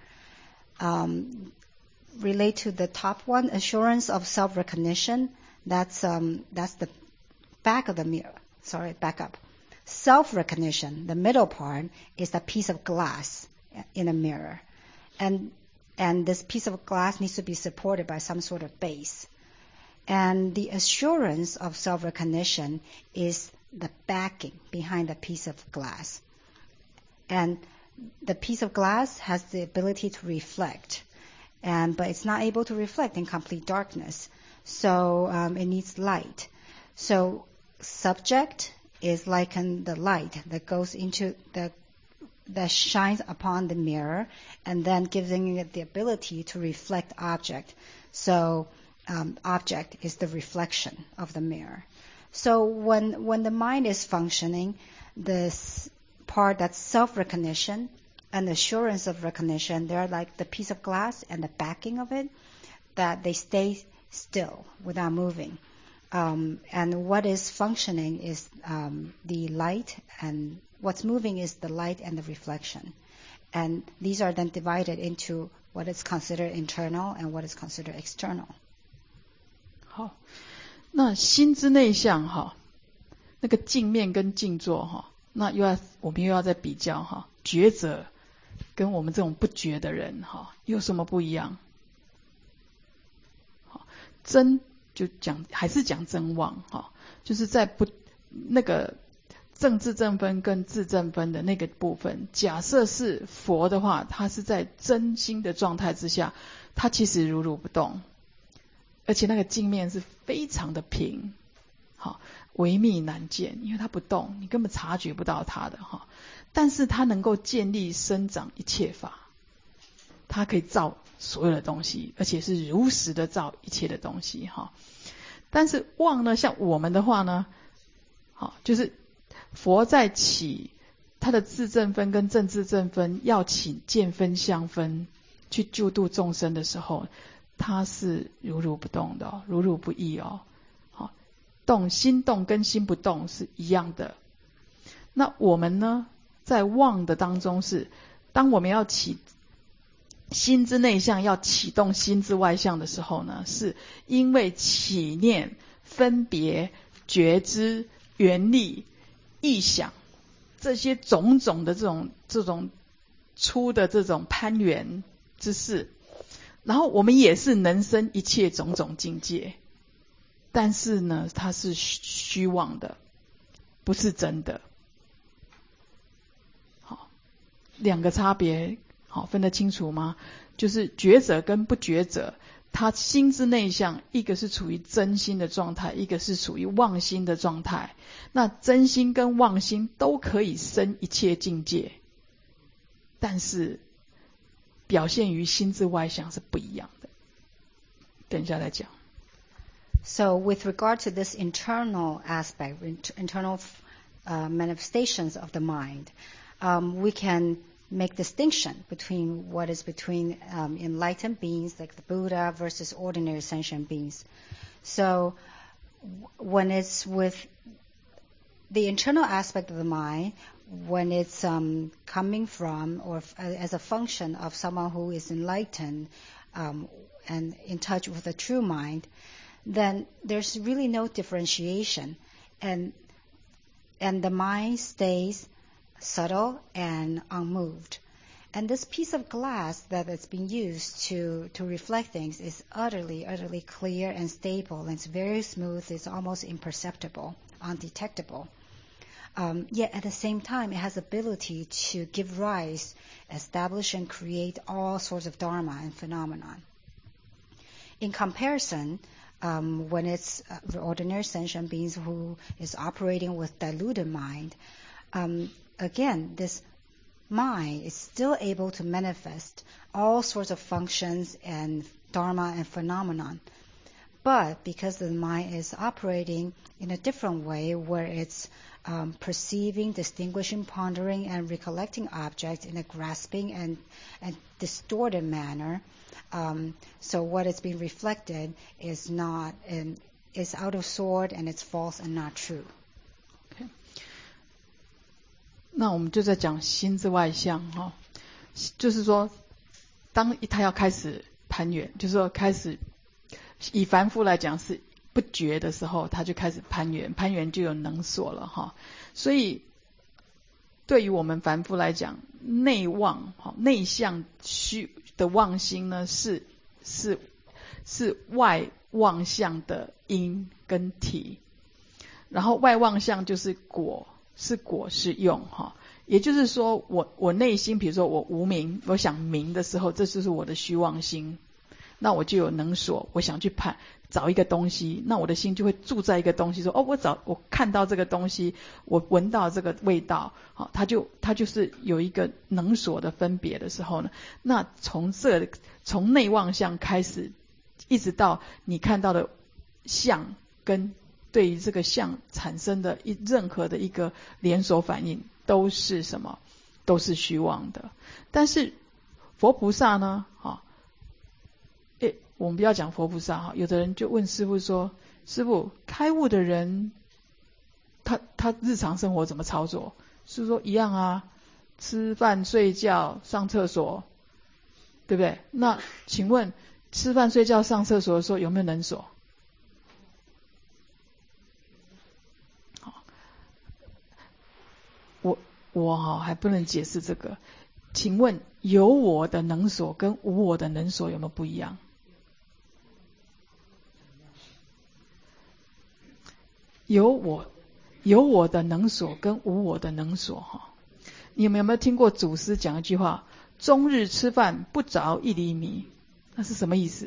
Speaker 2: Relate to the top one, assurance of self-recognition. That's the back of the mirror. Sorry, back up. Self-recognition, the middle part, is the piece of glass in a mirror, and this piece of glass needs to be supported by some sort of base. And the assurance of self-recognition is the backing behind the piece of glass. And the piece of glass has the ability to reflect, but it's not able to reflect in complete darkness. So it needs light. So subject is like the light that goes into that shines upon the mirror, and then giving it the ability to reflect object. So object is the reflection of the mirror. So when the mind is functioning, this part that's self-recognition and assurance of recognition, they're like the piece of glass and the backing of it, that they stay still without moving. And what is functioning is the light, and what's moving is the light and the reflection. And these are then divided into what is considered internal and what is considered external.
Speaker 1: 好，那心之内向哈，那个镜面跟静坐哈，那我们又要再比较哈，觉者跟我们这种不觉的人哈，有什么不一样？好，真就还是讲真妄哈，就是在那个正智正分跟智正分的那个部分，假设是佛的话，他是在真心的状态之下，他其实如如不动，而且那个镜面是非常的平，好，微密难见，因为他不动，你根本察觉不到他的哈。但是他能够建立生长一切法，他可以造所有的东西，而且是如实的造一切的东西哈。但是妄呢，像我们的话呢，好，就是佛在起他的智正分跟正智正分要起见分相分去救度众生的时候，他是如如不动的如如不异哦。好，心动跟心不动是一样的。那我们呢，在妄的当中是，当我们要起心之内向，要启动心之外向的时候呢，是因为起念、分别、觉知、缘力、意想这些种种的这种出的这种攀缘之事，然后我们也是能生一切种种境界，但是呢，它是虚妄的，不是真的。好，两个差别。好，分得清楚吗？就是觉者跟不觉者，他心之内向，一个是处于真心的状态，一个是处于妄心的状态。那真心跟妄心都可以生一切境界，但是表现于心之外向是不一样的。等一下再讲。
Speaker 2: So with regard to this internal aspect, internal manifestations of the mind, we can make distinction between what is between enlightened beings like the Buddha versus ordinary sentient beings. So when it's with the internal aspect of the mind, when it's coming from or as a function of someone who is enlightened and in touch with the true mind, then there's really no differentiation, and the mind stays subtle and unmoved. And this piece of glass that has been used to reflect things is utterly clear and stable, and it's very smooth, it's almost imperceptible, undetectable. Yet at the same time, it has ability to give rise, establish and create all sorts of dharma and phenomenon. In comparison, when it's ordinary sentient beings who is operating with diluted mind, again, this mind is still able to manifest all sorts of functions and dharma and phenomenon. But because the mind is operating in a different way, where it's perceiving, distinguishing, pondering, and recollecting objects in a grasping and distorted manner, so what is being reflected is not is out of sort and it's false and not true.
Speaker 1: Okay. 那我们就在讲心之外相哈，就是说，当他要开始攀缘，就是说开始。以凡夫来讲是不觉的时候，他就开始攀缘，攀缘就有能所了哈。所以对于我们凡夫来讲，内妄内向虚的妄心呢，是外妄相的因跟体，然后外妄相就是果，是果是用哈。也就是说，我内心，比如说我无明，我想明的时候，这就是我的虚妄心。那我就有能所，我想去找一个东西，那我的心就会住在一个东西，说我看到这个东西，我闻到这个味道，好，它就是有一个能所的分别的时候呢，那从内妄相开始，一直到你看到的相跟对于这个相产生的任何的一个连锁反应，都是什么？都是虚妄的。但是佛菩萨呢，我们不要讲佛菩萨哈，有的人就问师父说：“师父，开悟的人，他日常生活怎么操作？”师父说：“一样啊，吃饭、睡觉、上厕所，对不对？那请问，吃饭、睡觉、上厕所的时候有没有能所？”好，我还不能解释这个。请问，有我的能所跟无我的能所有没有不一样？有我的能所跟无我的能所哈，你们有没有听过祖师讲一句话：终日吃饭不着1厘米？那是什么意思？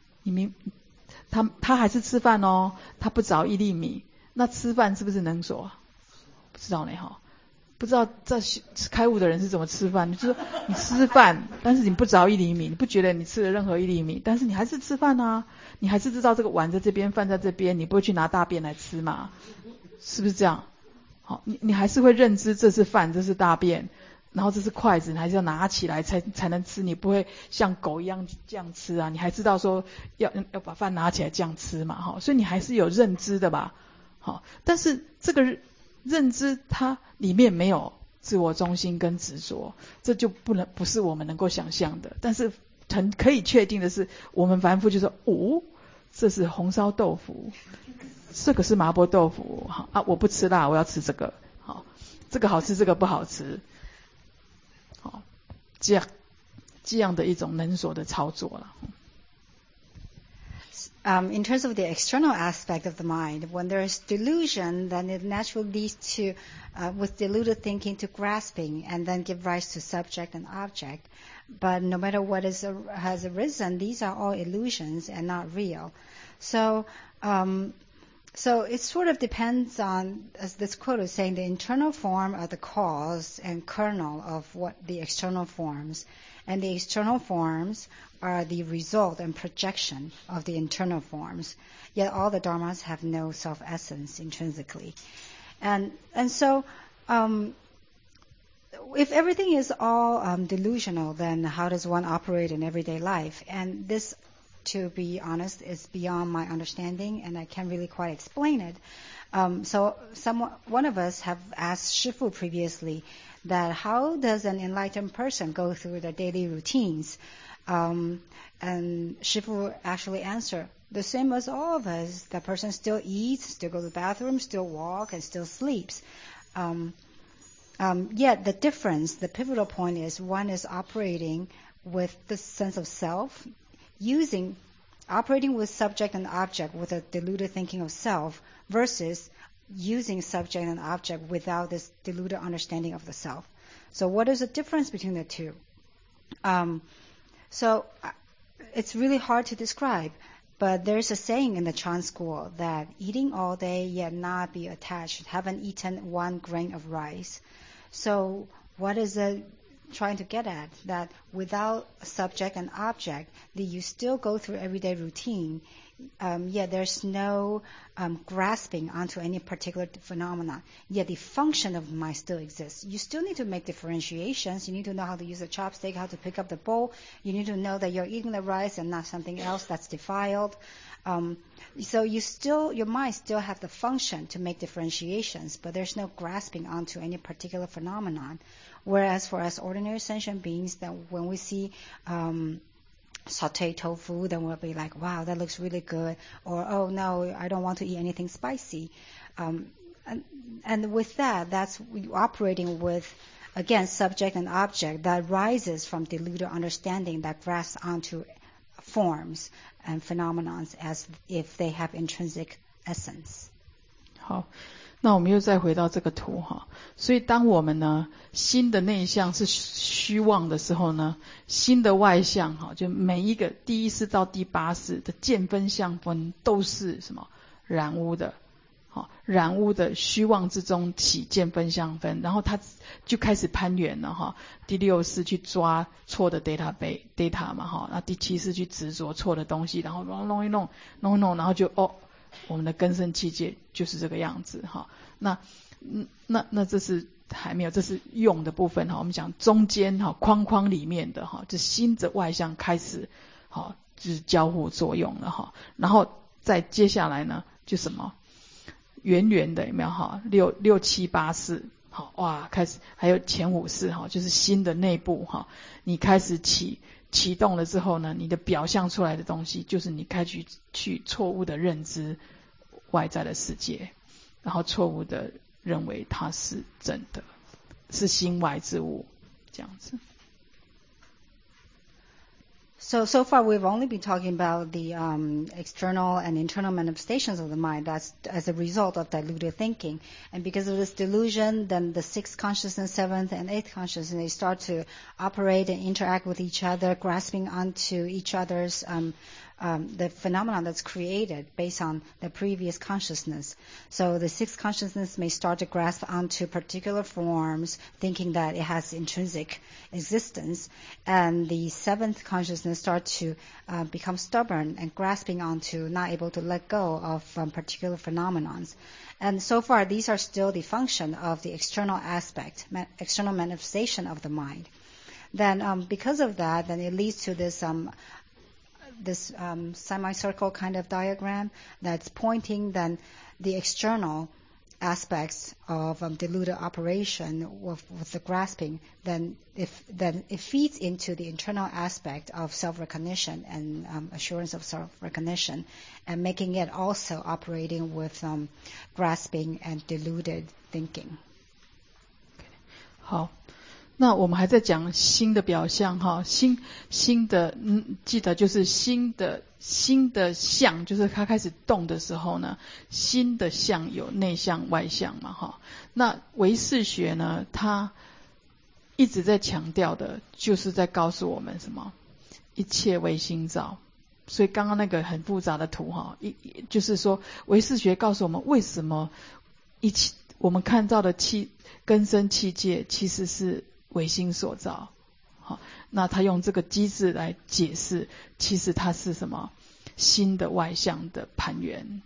Speaker 1: 他还是吃饭哦，他不着1厘米，那吃饭是不是能所？不知道呢哈，不知道在开悟的人是怎么吃饭，就是说你吃饭，但是你不着1厘米，你不觉得你吃了任何1厘米，但是你还是吃饭啊，你还是知道这个碗在这边，饭在这边，你不会去拿大便来吃嘛？是不是这样？好，你还是会认知这是饭，这是大便，然后这是筷子，你还是要拿起来才能吃，你不会像狗一样这样吃啊，你还知道说要把饭拿起来这样吃嘛？哈，所以你还是有认知的吧？好，但是这个认知它里面没有自我中心跟执着，这就不是我们能够想象的。但是可以确定的是，我们凡夫就说这是红烧豆腐，这个是麻婆豆腐，好啊，我不吃辣，我要吃这个，好，这个好吃，这个不好吃，好，这样的一种能所的操作了。
Speaker 2: In terms of the external aspect of the mind, when there is delusion, then it naturally leads to, with deluded thinking, to grasping, and then give rise to subject and object. But no matter what has arisen, these are all illusions and not real. So it sort of depends on, as this quote is saying, the internal form are the cause and kernel of what the external forms. And the external forms are the result and projection of the internal forms. Yet all the dharmas have no self-essence intrinsically. And so, if everything is all delusional, then how does one operate in everyday life? And this, to be honest, is beyond my understanding, and I can't really quite explain it. So one of us have asked Shifu previously that how does an enlightened person go through their daily routines? And Shifu actually answered, the same as all of us. The person still eats, still goes to the bathroom, still walks, and still sleeps. Yet the difference, the pivotal point is one is operating with the sense of self, operating with subject and object with a deluded thinking of self, versus using subject and object without this deluded understanding of the self. So what is the difference between the two? So it's really hard to describe, but there's a saying in the Chan school that eating all day yet not be attached, haven't eaten 1 grain of rice. So what is the trying to get at, that without subject and object, that you still go through everyday routine, yet there's no grasping onto any particular phenomena, yet the function of mind still exists. You still need to make differentiations. You need to know how to use a chopstick, how to pick up the bowl. You need to know that you're eating the rice and not something else that's defiled. So your mind still have the function to make differentiations, but there's no grasping onto any particular phenomenon. Whereas for us ordinary sentient beings, that when we see sauteed tofu, then we'll be like, wow, that looks really good. Or, oh no, I don't want to eat anything spicy. And with that's operating with, again, subject and object that rises from deluded understanding that grasps onto forms and phenomenons as if they have intrinsic essence.
Speaker 1: 好，那我们又再回到这个图哈。所以当我们呢心的内向是虚妄的时候呢，心的外向哈，就每一个第一识到第八识的见分相分都是什么染污的。好，染污的虚妄之中起见分相分，然后他就开始攀援了哈。第六识去抓错的 data 嘛哈，那第七识去执着错的东西，然后弄一弄，然后就我们的根生器界就是这个样子哈。那这是还没有，这是用的部分哈。我们讲中间哈框里面的哈，这心的外向开始好就是交互作用了哈。然后再接下来呢就什么？圆圆的有没有哈？六七八识好哇，开始还有前五识哈，就是心的内部哈，你开始启动了之后呢，你的表象出来的东西就是你开始去错误的认知外在的世界，然后错误的认为它是真的，是心外之物这样子。
Speaker 2: So far we've only been talking about the external and internal manifestations of the mind that's as a result of diluted thinking. And because of this delusion, then the sixth consciousness, seventh and eighth consciousness, they start to operate and interact with each other, grasping onto each other's the phenomenon that's created based on the previous consciousness. So the sixth consciousness may start to grasp onto particular forms, thinking that it has intrinsic existence, and the seventh consciousness start to become stubborn and grasping onto, not able to let go of particular phenomenons. And so far, these are still the function of the external aspect, external manifestation of the mind. Then, because of that, then it leads to this semicircle kind of diagram that's pointing then the external aspects of deluded operation with the grasping, then it feeds into the internal aspect of self-recognition and assurance of self-recognition, and making it also operating with grasping and deluded thinking.
Speaker 1: 好。那我们还在讲心的表象哈，心的记得就是心的相，就是它开始动的时候呢，心的相有内向外向嘛哈。那唯识学呢，它一直在强调的就是在告诉我们什么，一切为心造。所以刚刚那个很复杂的图哈，就是说唯识学告诉我们为什么我们看到的根生器界其实是唯心所造，好，那他用这个机制来解释，其实它是什么心的外向的攀援。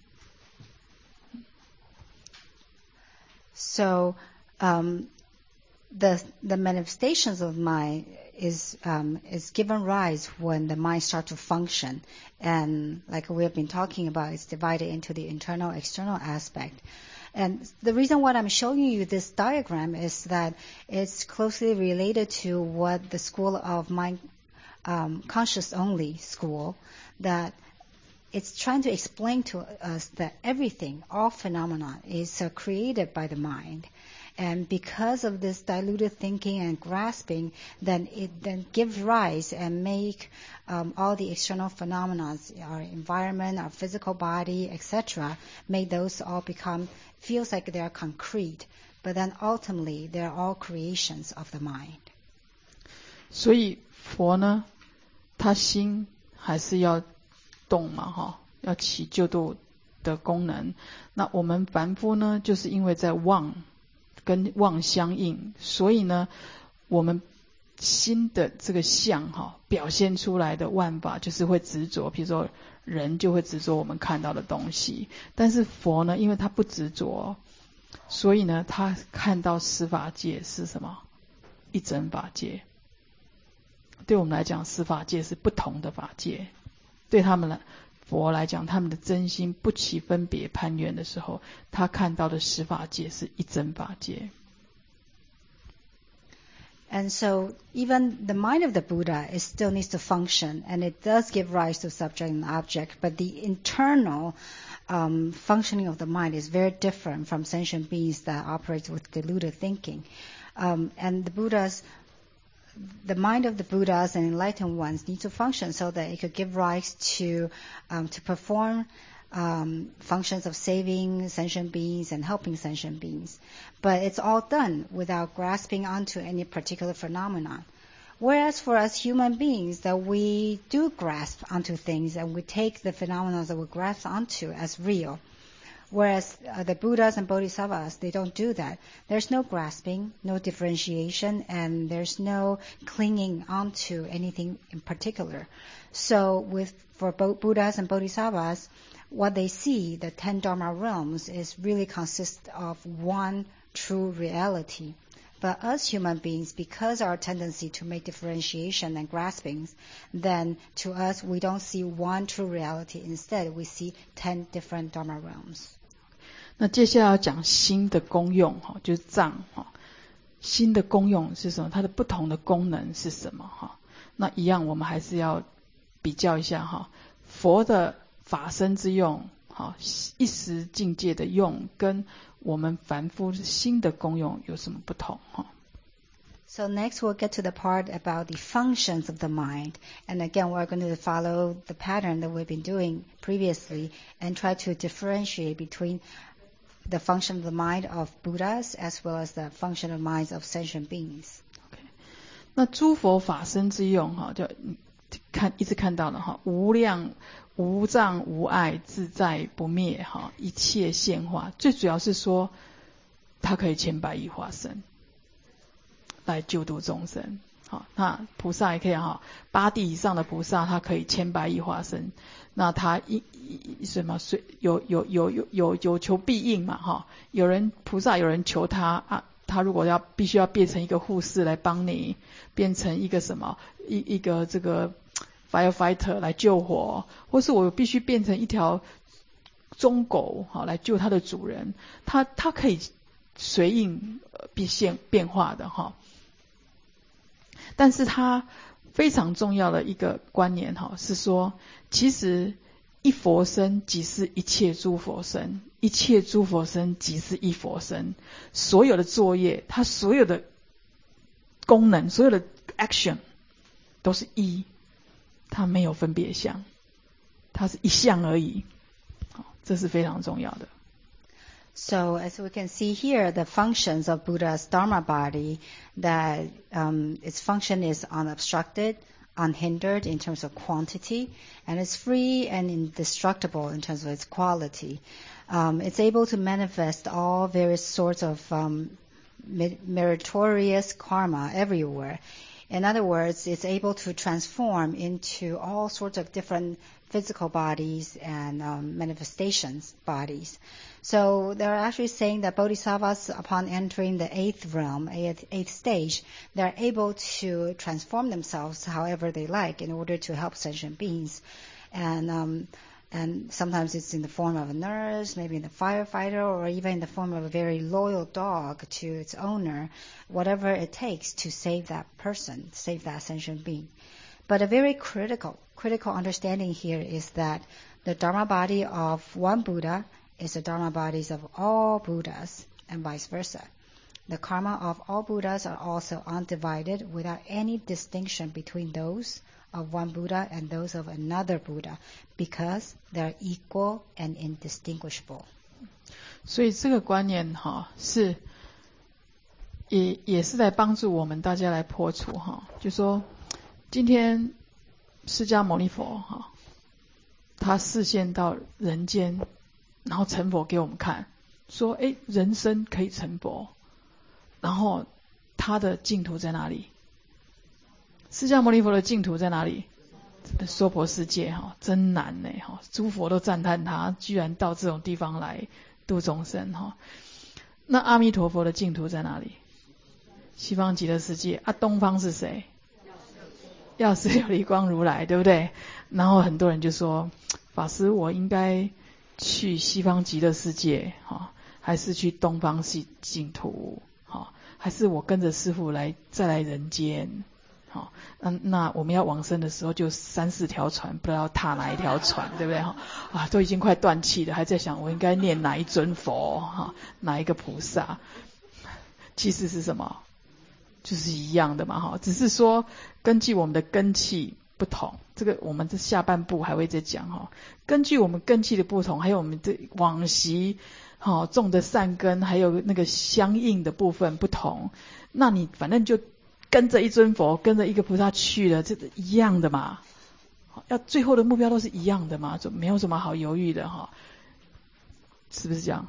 Speaker 2: So, the manifestations of mind is given rise when the mind starts to function, and like we have been talking about, it's divided into the internal, external aspect. And the reason why I'm showing you this diagram is that it's closely related to what the school of mind, conscious only school, that it's trying to explain to us that everything, all phenomena, is created by the mind. And because of this diluted thinking and grasping, then it then gives rise and make all the external phenomena, our environment, our physical body, etc., make those all feels like they are concrete, but then ultimately they are all creations of the mind.
Speaker 1: 所以佛呢，他心还是要动嘛哈，要起救度的功能。那我们凡夫呢，就是因为在妄跟妄相应，所以呢，我们心的这个相表现出来的万法就是会执着，比如说人就会执着我们看到的东西，但是佛呢，因为他不执着，所以呢他看到十法界是什么？一真法界。对我们来讲，十法界是不同的法界，对他们佛来讲，他们的真心不起分别攀缘的时候，他看到的十法界是一真法界。
Speaker 2: And so even the mind of the Buddha still needs to function, and it does give rise to subject and object, but the internal functioning of the mind is very different from sentient beings that operate with deluded thinking. And the mind of the Buddhas and enlightened ones need to function so that it could give rise to perform functions of saving sentient beings and helping sentient beings. But it's all done without grasping onto any particular phenomenon. Whereas for us human beings, that we do grasp onto things and we take the phenomena that we grasp onto as real. Whereas the Buddhas and Bodhisattvas, they don't do that. There's no grasping, no differentiation, and there's no clinging onto anything in particular. So for Buddhas and Bodhisattvas, what they see, the 10 Dharma realms, is really consists of one true reality. But us human beings, because our tendency to make differentiation and graspings, then to us we don't see one true reality. Instead, we see 10 different Dharma realms.
Speaker 1: 那接下来要讲心的功用，就是藏。心的功用是什么？它的不同的功能是什么？那一样我们还是要比较一下佛的法身之用，一时境界的用，跟我们凡夫心的功用有什么不同
Speaker 2: ？So next we'll get to the part about the functions of the mind. And again, we're going to follow the pattern that we've been doing previously and try to differentiate between the function of the mind of Buddhas as well as the function of minds of sentient beings.
Speaker 1: Okay. 那诸佛法身之用就一直看到了无量无障无碍自在不灭一切现化，最主要是说它可以千百亿化身来救度众生。那菩萨也可以八地以上的菩萨，他可以千百亿化身。那他什么有求必应嘛有人菩萨有人求他他如果必须要变成一个护士来帮你，变成一个什么一个这个 firefighter 来救火，或是我必须变成一条忠狗来救他的主人，他可以随应变化的但是他非常重要的一个观念是说，其实一佛身即是一切诸佛身，一切诸佛身即是一佛身，所有的作业，它所有的功能，所有的 action 都是一，它没有分别相，它是一相而已，这是非常重要的。
Speaker 2: So as we can see here, the functions of Buddha's Dharma body, that its function is unobstructed, unhindered in terms of quantity, and it's free and indestructible in terms of its quality. It's able to manifest all various sorts of meritorious karma everywhere. In other words, it's able to transform into all sorts of different physical bodies and manifestations bodies. So they're actually saying that bodhisattvas, upon entering the eighth realm, eighth stage, they're able to transform themselves however they like in order to help sentient beings. And sometimes it's in the form of a nurse, maybe in a firefighter, or even in the form of a very loyal dog to its owner, whatever it takes to save that person, save that sentient being. But a very critical understanding here is that the Dharma body of one Buddha is the Dharma bodies of all Buddhas, and vice versa. The karma of all Buddhas are also undivided without any distinction between those of one Buddha and those of another Buddha, because they're equal and indistinguishable.
Speaker 1: 所以这个观念是也是在帮助我们大家来破除就说今天释迦牟尼佛他示现到人间，然后成佛给我们看，说人生可以成佛，然后他的净土在哪里？ 释迦牟尼佛的净土在哪里？娑婆世界哈，真难呢哈！诸佛都赞叹他，居然到这种地方来度众生哈。那阿弥陀佛的净土在哪里？西方极乐世界啊，东方是谁？药师琉璃光如来，对不对？然后很多人就说，法师，我应该去西方极乐世界哈，还是去东方净土哈？还是我跟着师父再来人间？好，那我们要往生的时候就3-4条船，不知道要踏哪一条船，对不对？啊，都已经快断气了，还在想我应该念哪一尊佛哈，哪一个菩萨？其实是什么？就是一样的嘛哈，只是说根据我们的根器不同，这个我们这下半部还会再讲哈。根据我们根器的不同，还有我们的往昔种的善根，还有那个相应的部分不同，那你反正就跟着一尊佛，跟着一个菩萨去了，这一样的嘛。要最后的目标都是一样的嘛，就没有什么好犹豫的哈，是不是这样？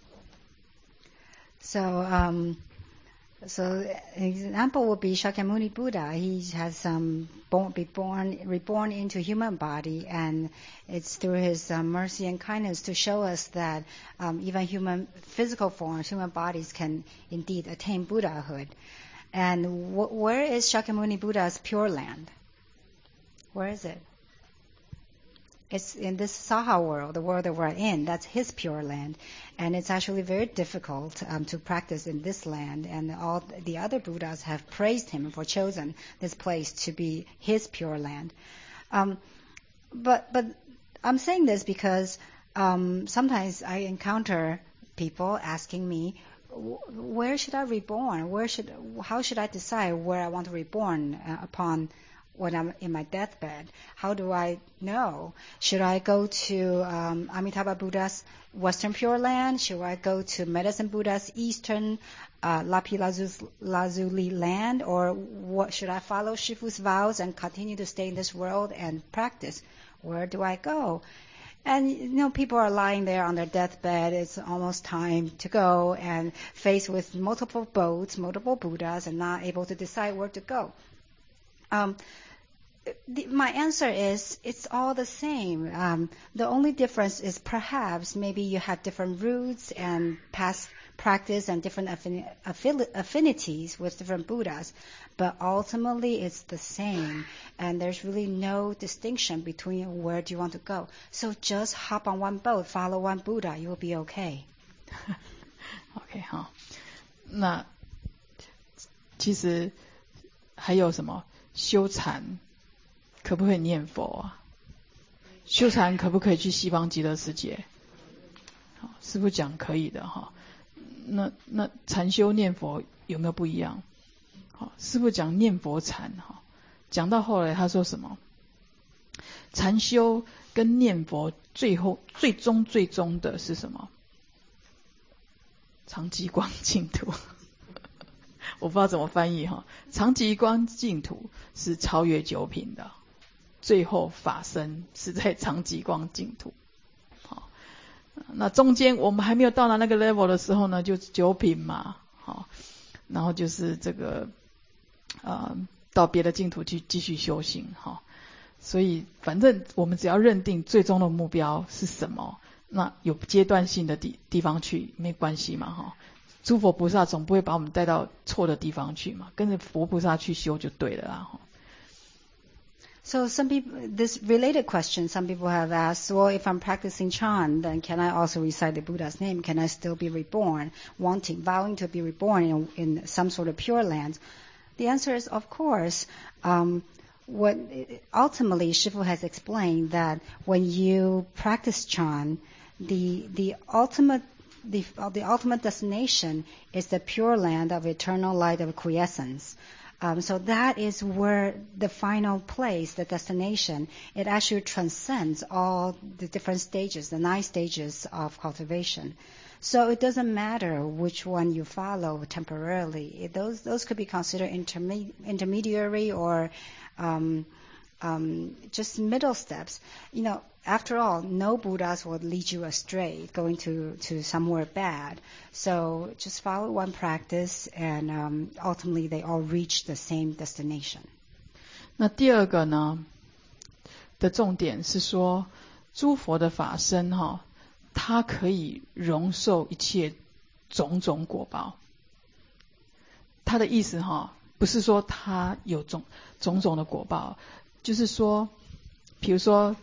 Speaker 2: So an example would be Shakyamuni Buddha. He has reborn into human body, and it's through his mercy and kindness to show us that even human physical forms, human bodies can indeed attain Buddhahood. And where is Shakyamuni Buddha's Pure Land? Where is it? It's in this Saha world, the world that we're in. That's his Pure Land. And it's actually very difficult to practice in this land. And all the other Buddhas have praised him for chosen this place to be his Pure Land. But I'm saying this because sometimes I encounter people asking me, where should I reborn? How should I decide where I want to reborn upon when I'm in my deathbed? How do I know? Should I go to Amitabha Buddha's Western Pure Land? Should I go to Medicine Buddha's Eastern Lapi Lazuli land? Or should I follow Shifu's vows and continue to stay in this world and practice? Where do I go? And, people are lying there on their deathbed. It's almost time to go, and faced with multiple boats, multiple Buddhas, and not able to decide where to go. My answer is it's all the same. The only difference is perhaps maybe you have different roots and past practice and different affinities with different Buddhas, but ultimately it's the same, and there's really no distinction between where do you want to go. So just hop on one boat, follow one Buddha, you'll be okay.
Speaker 1: OK 好，那其实还有什么修禅？可不可以念佛啊？修禅可不可以去西方极乐世界？师父讲可以的哈。那禅修念佛有没有不一样？师父讲念佛禅哈，讲到后来他说什么？禅修跟念佛最终的是什么？常寂光净土。我不知道怎么翻译哈。常寂光净土是超越九品的。最后法身是在常寂光净土，好，那中间我们还没有到达那个 level 的时候呢，就九品嘛，好，然后就是这个到别的净土去继续修行，好，所以反正我们只要认定最终的目标是什么，那有阶段性的地方去没关系嘛，哈，诸佛菩萨总不会把我们带到错的地方去嘛，跟着佛菩萨去修就对了啦，哈。
Speaker 2: So this related question, some people have asked, well, if I'm practicing Chan, then can I also recite the Buddha's name? Can I still be reborn, vowing to be reborn in some sort of Pure Land? The answer is, of course. Ultimately, Shifu has explained that when you practice Chan, the ultimate destination is the Pure Land of eternal light of quiescence. So that is where the final place, the destination, it actually transcends all the different stages, the 9 stages of cultivation. So it doesn't matter which one you follow temporarily. Those could be considered intermediary or just middle steps. After all, no Buddhas will lead you astray, going to somewhere bad. So just follow one practice, and ultimately they all reach the same destination.
Speaker 1: 那第二个呢的重点是说，诸佛的法身它可以容受一切种种果报。他的意思不是说他有种种的果报，就是说比如说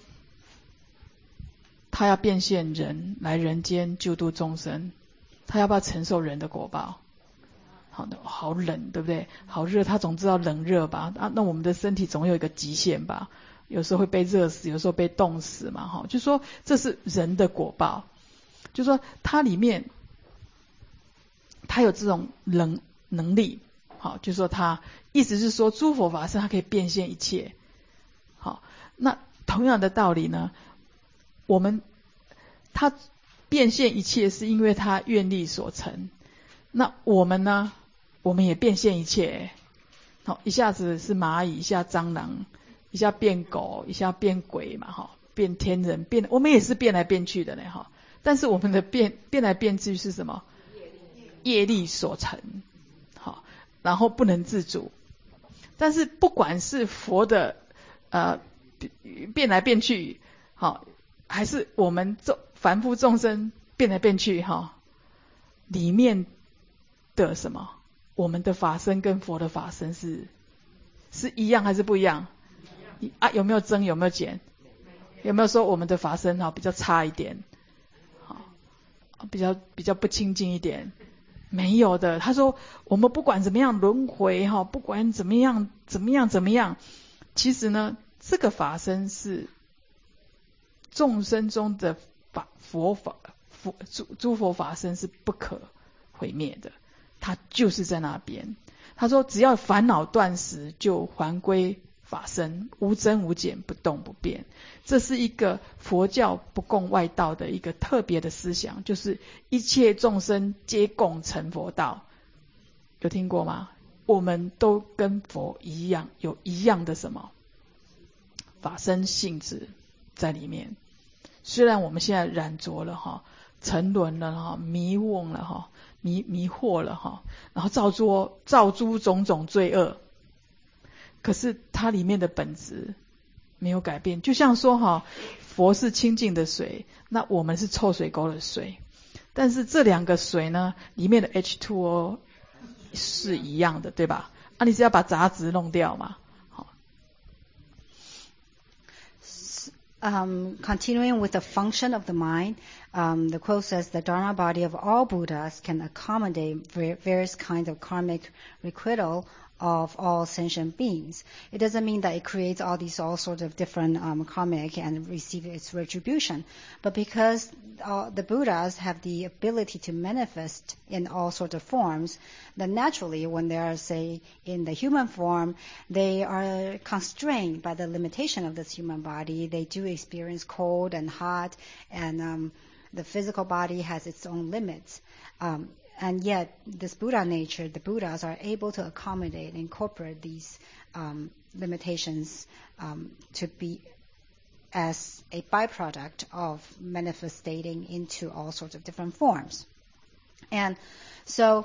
Speaker 1: 他要变现人来人间救度众生，他要不要承受人的果报？好冷对不对？好热，他总知道冷热吧？那我们的身体总有一个极限吧，有时候会被热死，有时候被冻死嘛，就说这是人的果报，就说它里面它有这种能力，就说它意思是说诸佛法身它可以变现一切。好，那同样的道理呢，它变现一切是因为它愿力所成，那我们呢，我们也变现一切。好，一下子是蚂蚁，一下蟑螂，一下变狗，一下变鬼嘛，变天人，我们也是变来变去的呢，但是我们的变来变去是什么？业力所成，好，然后不能自主。但是不管是佛的变来变去，好，还是我们凡夫众生变来变去，里面的什么？我们的法身跟佛的法身是一样还是不一样？有没有增有没有减？有没有说我们的法身比较差一点，比较不清净一点？没有的。他说我们不管怎么样轮回，不管怎么样，其实呢，这个法身是众生中的诸佛法身是不可毁灭的，它就是在那边。他说只要烦恼断时，就还归法身，无增无减，不动不变。这是一个佛教不共外道的一个特别的思想，就是一切众生皆共成佛道。有听过吗？我们都跟佛一样，有一样的什么法身性质在里面。虽然我们现在染着了沉沦了迷惘了迷惑了然后造诸种种罪恶，可是它里面的本质没有改变。就像说佛是清净的水，那我们是臭水沟的水，但是这两个水呢，里面的 H2O 是一样的，对吧？你是要把杂质弄掉嘛。
Speaker 2: Continuing with the function of the mind, the quote says the Dharma body of all Buddhas can accommodate various kinds of karmic requital of all sentient beings. It doesn't mean that it creates all sorts of different karmic and receive its retribution, but because the Buddhas have the ability to manifest in all sorts of forms, then naturally when they are, say, in the human form, they are constrained by the limitation of this human body. They do experience cold and hot, and the physical body has its own limits. And yet, this Buddha nature, the Buddhas are able to accommodate and incorporate these limitations to be as a byproduct of manifesting into all sorts of different forms. And so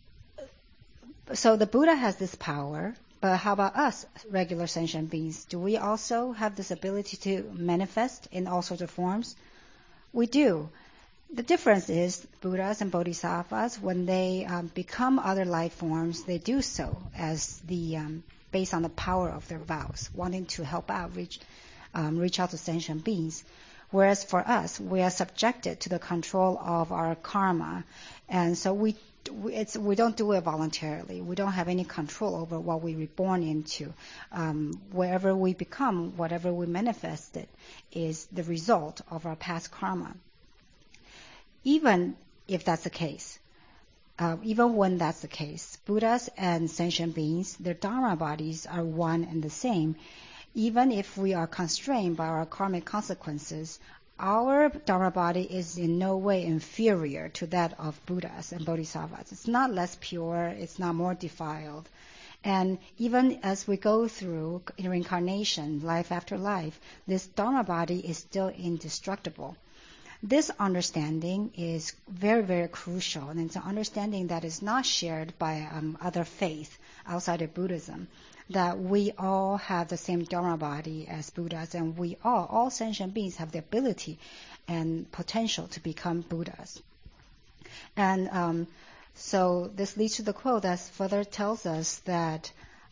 Speaker 2: the Buddha has this power, but how about us, regular sentient beings? Do we also have this ability to manifest in all sorts of forms? We do. The difference is Buddhas and Bodhisattvas, when they become other life forms, they do so as based on the power of their vows, wanting to help out, reach out to sentient beings. Whereas for us, we are subjected to the control of our karma, and so we don't do it voluntarily. We don't have any control over what we were born into. Wherever we become, whatever we manifested, is the result of our past karma. Even if that's the case, even when that's the case, Buddhas and sentient beings, their Dharma bodies are one and the same. Even if we are constrained by our karmic consequences, our Dharma body is in no way inferior to that of Buddhas and Bodhisattvas. It's not less pure, it's not more defiled. And even as we go through reincarnation, life after life, this Dharma body is still indestructible. this understanding is very, very crucial, and it's an understanding that is not shared by other faiths outside of Buddhism, that we all have the same Dharma body as Buddhas, and we all sentient beings have the ability and potential to become Buddhas. And so this leads to the quote that further tells us that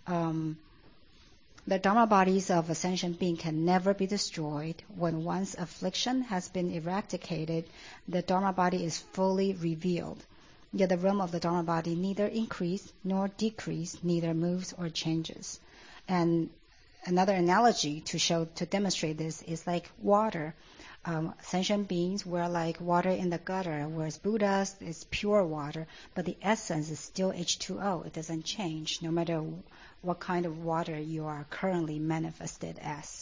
Speaker 2: the Dharma bodies of a sentient being can never be destroyed. When one's affliction has been eradicated, the Dharma body is fully revealed. Yet the realm of the Dharma body neither increase nor decrease, neither moves or changes. And another analogy to demonstrate this is like water. Sentient beings were like water in the gutter, whereas Buddhas is pure water, but the essence is still H2O. It doesn't change, no matter what kind of water you are currently manifested as.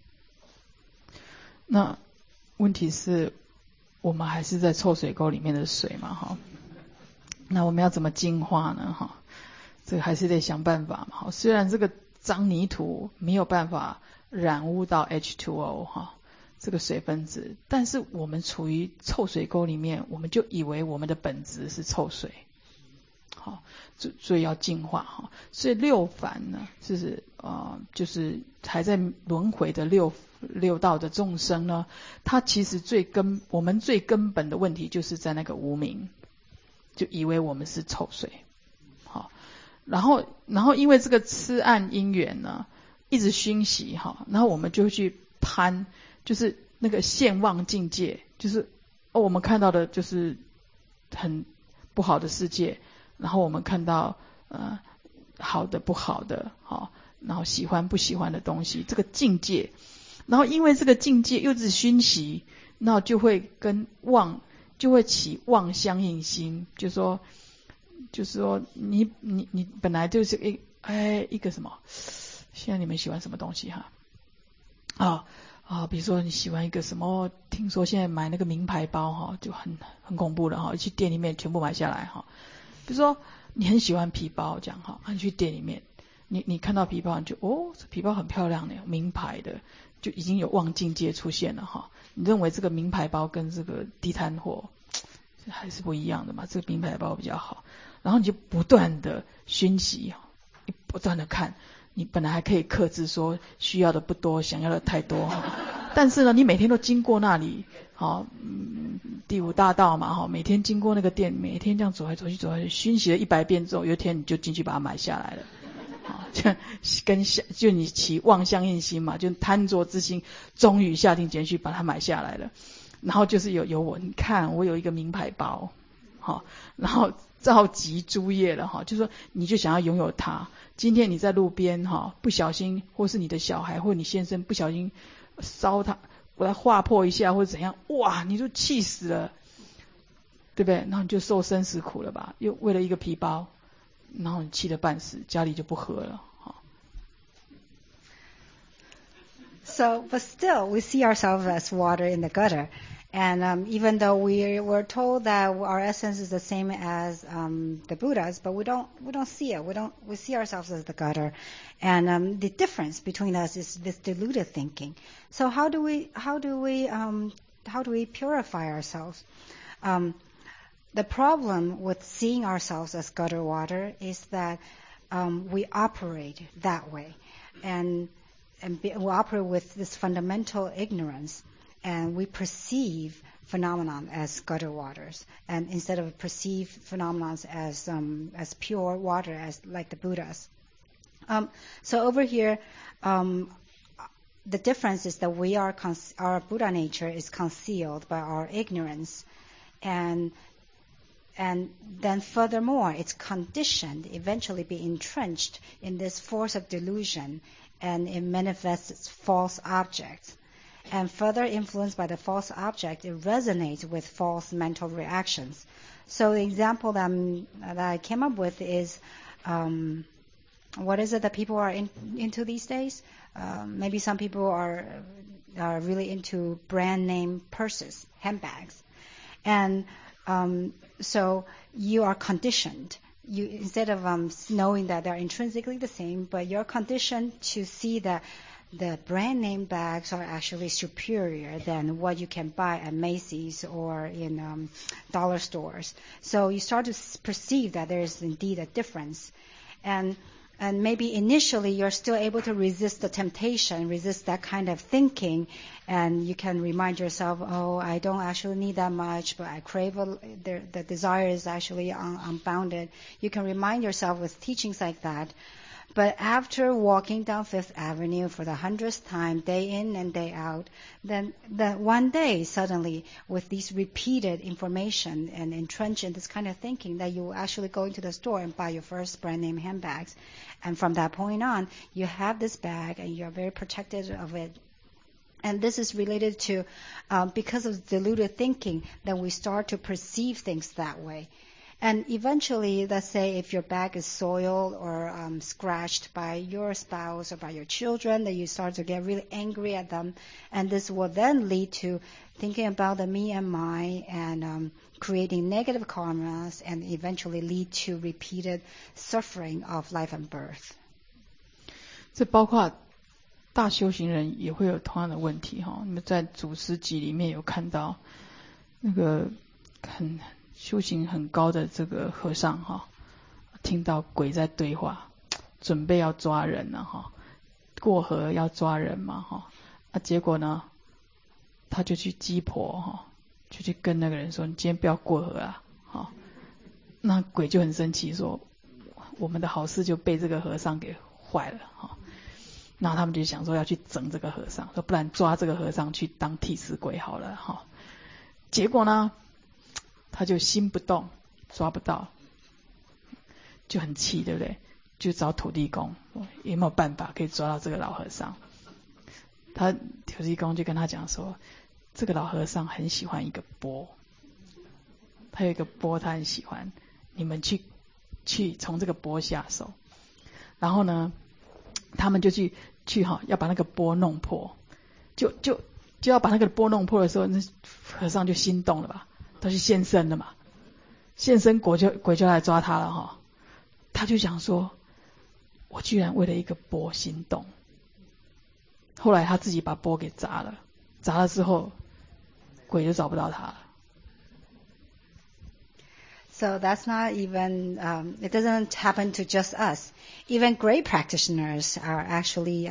Speaker 1: 那问题是，我们还是在臭水沟里面的水嘛，哈。那我们要怎么净化呢？哈，这个还是得想办法嘛。哈，虽然这个脏泥土没有办法染污到 H2O 哈。这个水分子，但是我们处于臭水沟里面，我们就以为我们的本质是臭水，好，所以要净化哈。所以六凡呢，就是还在轮回的六道的众生呢，他其实我们最根本的问题就是在那个无明，就以为我们是臭水，好，然后因为这个痴暗因缘呢，一直熏习哈，然后我们就去攀。就是那个现妄境界，就是我们看到的就是很不好的世界，然后我们看到好的不好的，好，然后喜欢不喜欢的东西，这个境界，然后因为这个境界又是熏习，那就会跟妄就会起妄相应心，就是说你本来就是一个什么，现在你们喜欢什么东西哈？比如说你喜欢一个什么，听说现在买那个名牌包哈，就很恐怖的哈，去店里面全部买下来哈。比如说你很喜欢皮包这样哈，你去店里面，你看到皮包你就这皮包很漂亮的，名牌的，就已经有妄境界出现了哈。你认为这个名牌包跟这个地摊货还是不一样的嘛？这个名牌包比较好，然后你就不断的熏习，不断的看。你本来还可以克制说需要的不多，想要的太多，但是呢，你每天都经过那里，第五大道嘛，每天经过那个店，每天这样走来走去，熏习了100遍之后，有一天你就进去把它买下来了，就你起妄相应心嘛，就贪着之心，终于下定决心把它买下来了，然后就是有我，你看我有一个名牌包，然后召集诸业了就是说你就想要拥有它。今天你在路边不小心，或是你的小孩或你先生不小心烧它，把它划破一下或者怎样，哇，你就气死了，对不对？然后你就受生死苦了吧？又为了一个皮包，然后你气得半死，家里就不和了。
Speaker 2: So, but still, we see ourselves as water in the gutter. And even though we were told that our essence is the same as the Buddhas, but we don't see it. We see ourselves as the gutter, and the difference between us is this deluded thinking. So how do we purify ourselves? The problem with seeing ourselves as gutter water is that we operate that way, and we operate with this fundamental ignorance. And we perceive phenomenon as gutter waters, and instead of perceive phenomenon as pure water, as like the Buddhas. So over here, the difference is that our Buddha nature is concealed by our ignorance, and then furthermore, it's conditioned, eventually be entrenched in this force of delusion, and it manifests as false objects. And further influenced by the false object, it resonates with false mental reactions. So the example that I came up with is, what is it that people are into these days? Maybe some people are really into brand name purses, handbags, and so you are conditioned. Instead of knowing that they're intrinsically the same, but you're conditioned to see that the brand name bags are actually superior than what you can buy at Macy's or in dollar stores. So you start to perceive that there is indeed a difference. And maybe initially you're still able to resist the temptation, resist that kind of thinking, and you can remind yourself, oh, I don't actually need that much, but I crave the desire is actually unbounded. You can remind yourself with teachings like that. But after walking down Fifth Avenue for the 100th time, day in and day out, then one day suddenly, with these repeated information and entrenched in this kind of thinking, that you will actually go into the store and buy your first brand name handbags. And from that point on, you have this bag and you're very protected of it. And this is related to, because of diluted thinking, that we start to perceive things that way. And eventually, let's say if your bag is soiled or scratched by your spouse or by your children, that you start to get really angry at them. And this will then lead to thinking about the me and my and creating negative karmas and eventually lead to repeated suffering of life and birth.
Speaker 1: 这包括大修行人也会有同样的问题哈。你们在祖师集里面有看到那个修行很高的这个和尚哈，听到鬼在对话，准备要抓人了哈，过河要抓人嘛哈，结果呢，他就去鸡婆哈，就去跟那个人说，你今天不要过河啊，哈，那鬼就很生气说，我们的好事就被这个和尚给坏了哈，然后他们就想说要去整这个和尚，说不然抓这个和尚去当替死鬼好了哈，结果呢？他就心不动，抓不到，就很气，对不对？就找土地公，有没有办法可以抓到这个老和尚？土地公就跟他讲说，这个老和尚很喜欢一个钵，他有一个钵，他很喜欢，你们去从这个钵下手。然后呢，他们就去哈，要把那个钵弄破，就要把那个钵弄破的时候，那和尚就心动了吧？他是现身的嘛，现身鬼就来抓他了哈。他就想说，我居然为了一个钵心动。后来他自己把钵给砸了，砸了之后，鬼就找不到他了。
Speaker 2: So that's not even, it doesn't happen to just us. Even great practitioners are actually,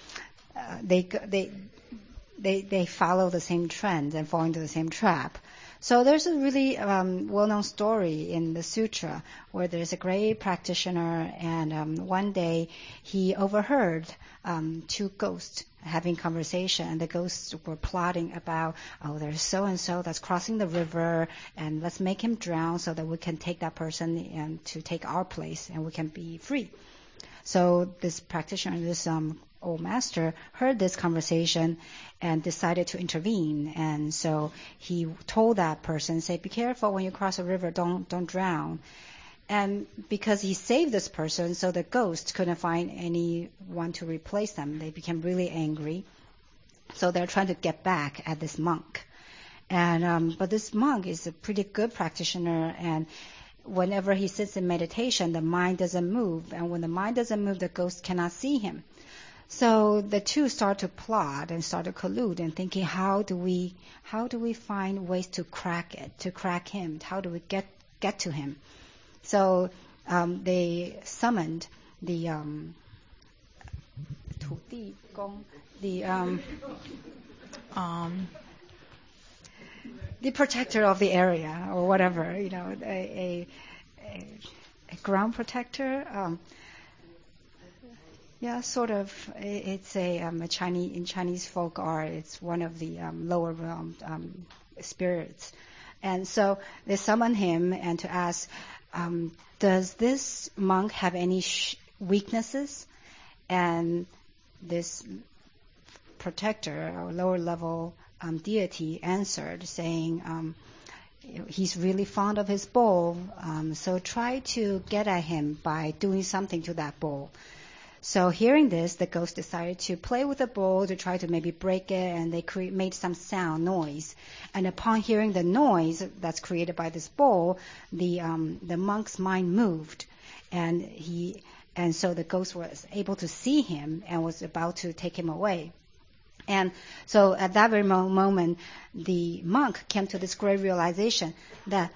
Speaker 2: they follow the same trend and fall into the same trap. So there's a really well-known story in the sutra where there's a great practitioner and one day he overheard two ghosts having conversation, and the ghosts were plotting about, oh, there's so-and-so that's crossing the river and let's make him drown so that we can take that person and to take our place and we can be free. So this practitioner, this old master heard this conversation and decided to intervene. And so he told that person, say, be careful when you cross a river, don't drown. And because he saved this person, so the ghost couldn't find anyone to replace them. They became really angry. So they're trying to get back at this monk. And but this monk is a pretty good practitioner, and whenever he sits in meditation, the mind doesn't move. And when the mind doesn't move, the ghost cannot see him. So the two start to plot and start to collude and thinking, how do we find ways to crack him? How do we get to him? So they summoned the 土地公, the protector of the area or whatever, a ground protector. Yeah, sort of. It's in Chinese folk art, it's one of the lower realm spirits. And so they summon him and to ask, does this monk have any weaknesses? And this protector or lower level deity answered saying, he's really fond of his bowl, so try to get at him by doing something to that bowl. So hearing this, the ghost decided to play with the bowl to try to maybe break it, and they made some noise. And upon hearing the noise that's created by this bowl, the monk's mind moved, and And so the ghost was able to see him and was about to take him away. And so at that very moment, the monk came to this great realization that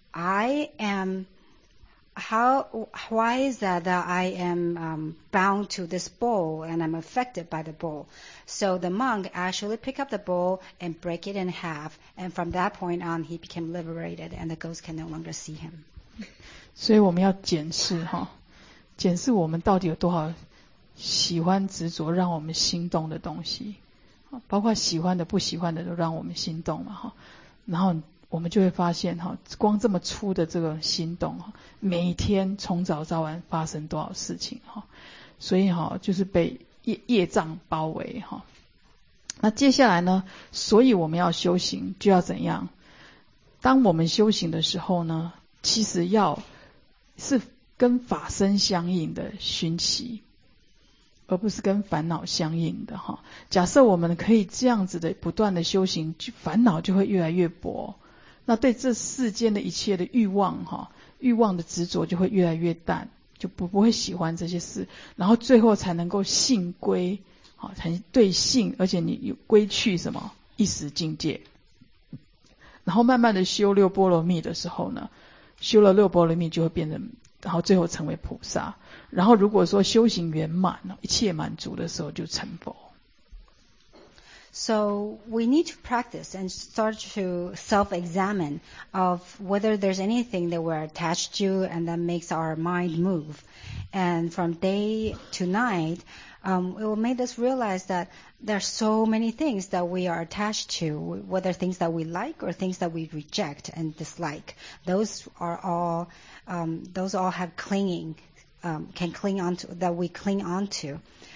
Speaker 2: why is that I am bound to this bowl and I'm affected by the bowl? So the monk actually picked up the bowl and break it in half. And from that point on, he became liberated and the ghost can no longer see him.
Speaker 1: 所以我们要检视检视我们到底有多少喜欢执着让我们心动的东西，包括喜欢的不喜欢的都让我们心动嘛然后我们就会发现光这么粗的这个心动每一天从早到晚发生多少事情所以就是被业障包围那接下来呢，所以我们要修行就要怎样？当我们修行的时候呢，其实是跟法身相应的熏习，而不是跟烦恼相应的假设我们可以这样子的不断的修行，烦恼就会越来越薄，那对这世间的一切的欲望的执着就会越来越淡，就不会喜欢这些事，然后最后才能够性归才对性，而且你归去什么一时境界。然后慢慢的修六波罗蜜的时候呢，修了六波罗蜜就会变成，然后最后成为菩萨。然后如果说修行圆满，一切满足的时候就成佛。
Speaker 2: So we need to practice and start to self-examine of whether there's anything that we're attached to and that makes our mind move. And from day to night, it will make us realize that there are so many things that we are attached to, whether things that we like or things that we reject and dislike. Those all have clinging, can cling on to, that we cling on to.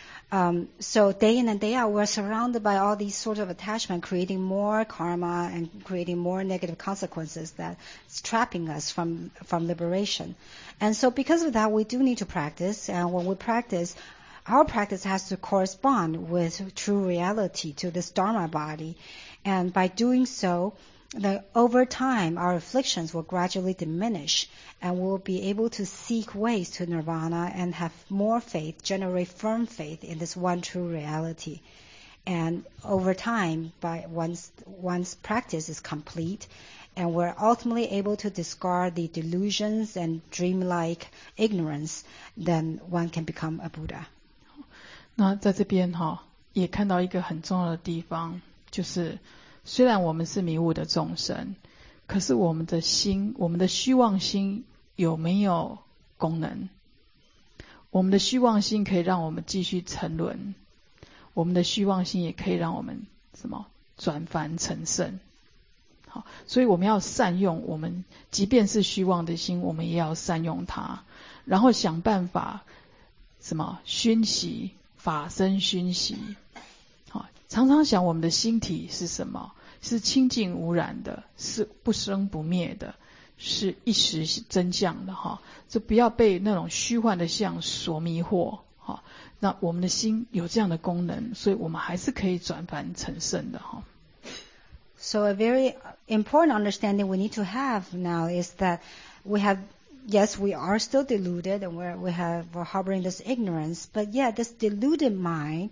Speaker 2: So day in and day out, we're surrounded by all these sorts of attachment, creating more karma and creating more negative consequences that's trapping us from liberation. And so because of that, we do need to practice. And when we practice, our practice has to correspond with true reality to this Dharma body. And by doing so, over time, our afflictions will gradually diminish and we'll be able to seek ways to nirvana and have more faith, generate firm faith in this one true reality. And over time, once practice is complete, and we're ultimately able to discard the delusions and dreamlike ignorance, then one can become a Buddha.
Speaker 1: 那在这边也看到一个很重要的地方，就是虽然我们是迷雾的众生，可是我们的心，我们的虚妄心有没有功能？我们的虚妄心可以让我们继续沉沦，我们的虚妄心也可以让我们转凡成圣。好，所以我们要善用我们，即便是虚妄的心，我们也要善用它，然后想办法熏习，法身熏习。常常想我们的心体是什么？是清净无染的，是不生不灭的，是一时真相的就不要被那种虚幻的相所迷惑那我们的心有这样的功能，所以我们还是可以转凡成圣的
Speaker 2: So a very important understanding we need to have now is that yes, we are still deluded and we're harboring this ignorance, but this deluded mind,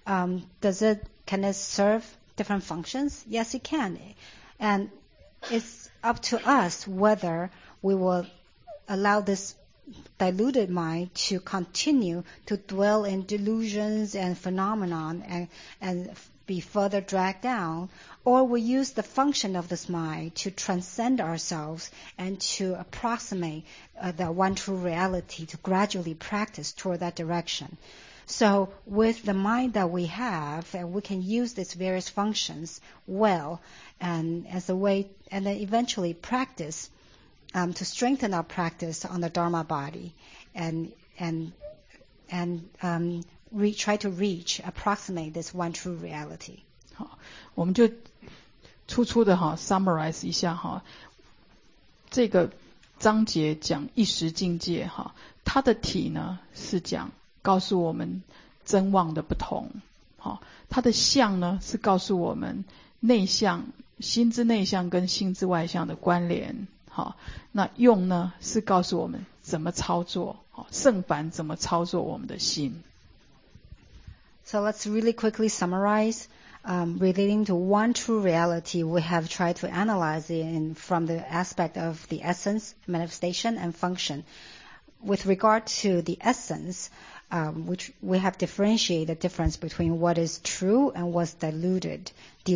Speaker 2: can it serve different functions? Yes, it can. And it's up to us whether we will allow this diluted mind to continue to dwell in delusions and phenomenon and be further dragged down, or we use the function of this mind to transcend ourselves and to approximate the one true reality, to gradually practice toward that direction. So with the mind that we have, we can use these various functions well, and as a way, and then eventually practice to strengthen our practice on the Dharma body, and try to approximate this one true reality.
Speaker 1: 好，我们就粗的summarize 一下这个章节讲一时境界它的体呢是讲告诉我们真妄的不同它的相呢是告诉我们内相，心之内相跟心之外相的关联那用呢是告诉我们怎么操作，圣凡怎么操作我们的心。
Speaker 2: So let's really quickly summarize. Relating to one true reality, we have tried to analyze it from the aspect of the essence, manifestation, and function. With regard to the essence, which we have differentiated the difference between what is true and what's deluded.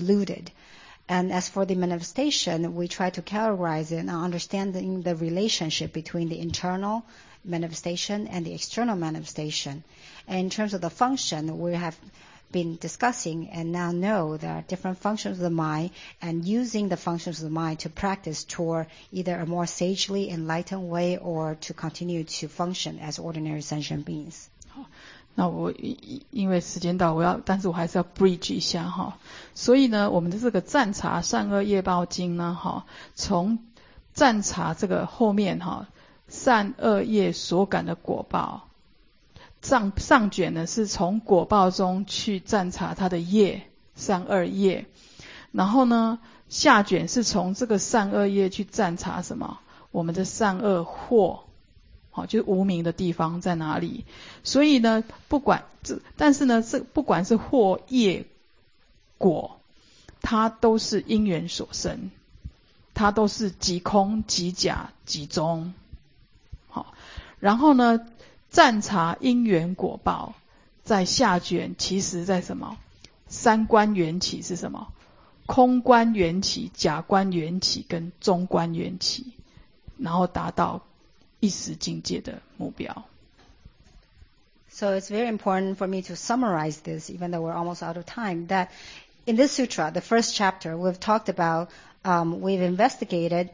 Speaker 2: And as for the manifestation, we try to categorize it and understanding the relationship between the internal manifestation and the external manifestation. And in terms of the function, we have been discussing and now know there are different functions of the mind, and using the functions of the mind to practice toward either a more sagely enlightened way or to continue to function as ordinary sentient beings.
Speaker 1: 那我因为时间到，但是我还是要 bridge 一下哈。所以呢，我们的这个暂察善恶业报经呢，哈，从暂察这个后面哈，善恶业所感的果报，上卷呢是从果报中去暂察它的业，善恶业，然后呢，下卷是从这个善恶业去暂察什么？我们的善恶惑。好，就是无明的地方在哪里？所以呢，但是呢，不管是惑业果，它都是因缘所生，它都是即空即假即中。好，然后呢，暂察因缘果报，在下卷其实在什么？三观缘起是什么？空观缘起、假观缘起跟中观缘起，然后达到一时境界的目标。
Speaker 2: So it's very important for me to summarize this, even though we're almost out of time, that in this sutra, the first chapter, we've talked about, we've investigated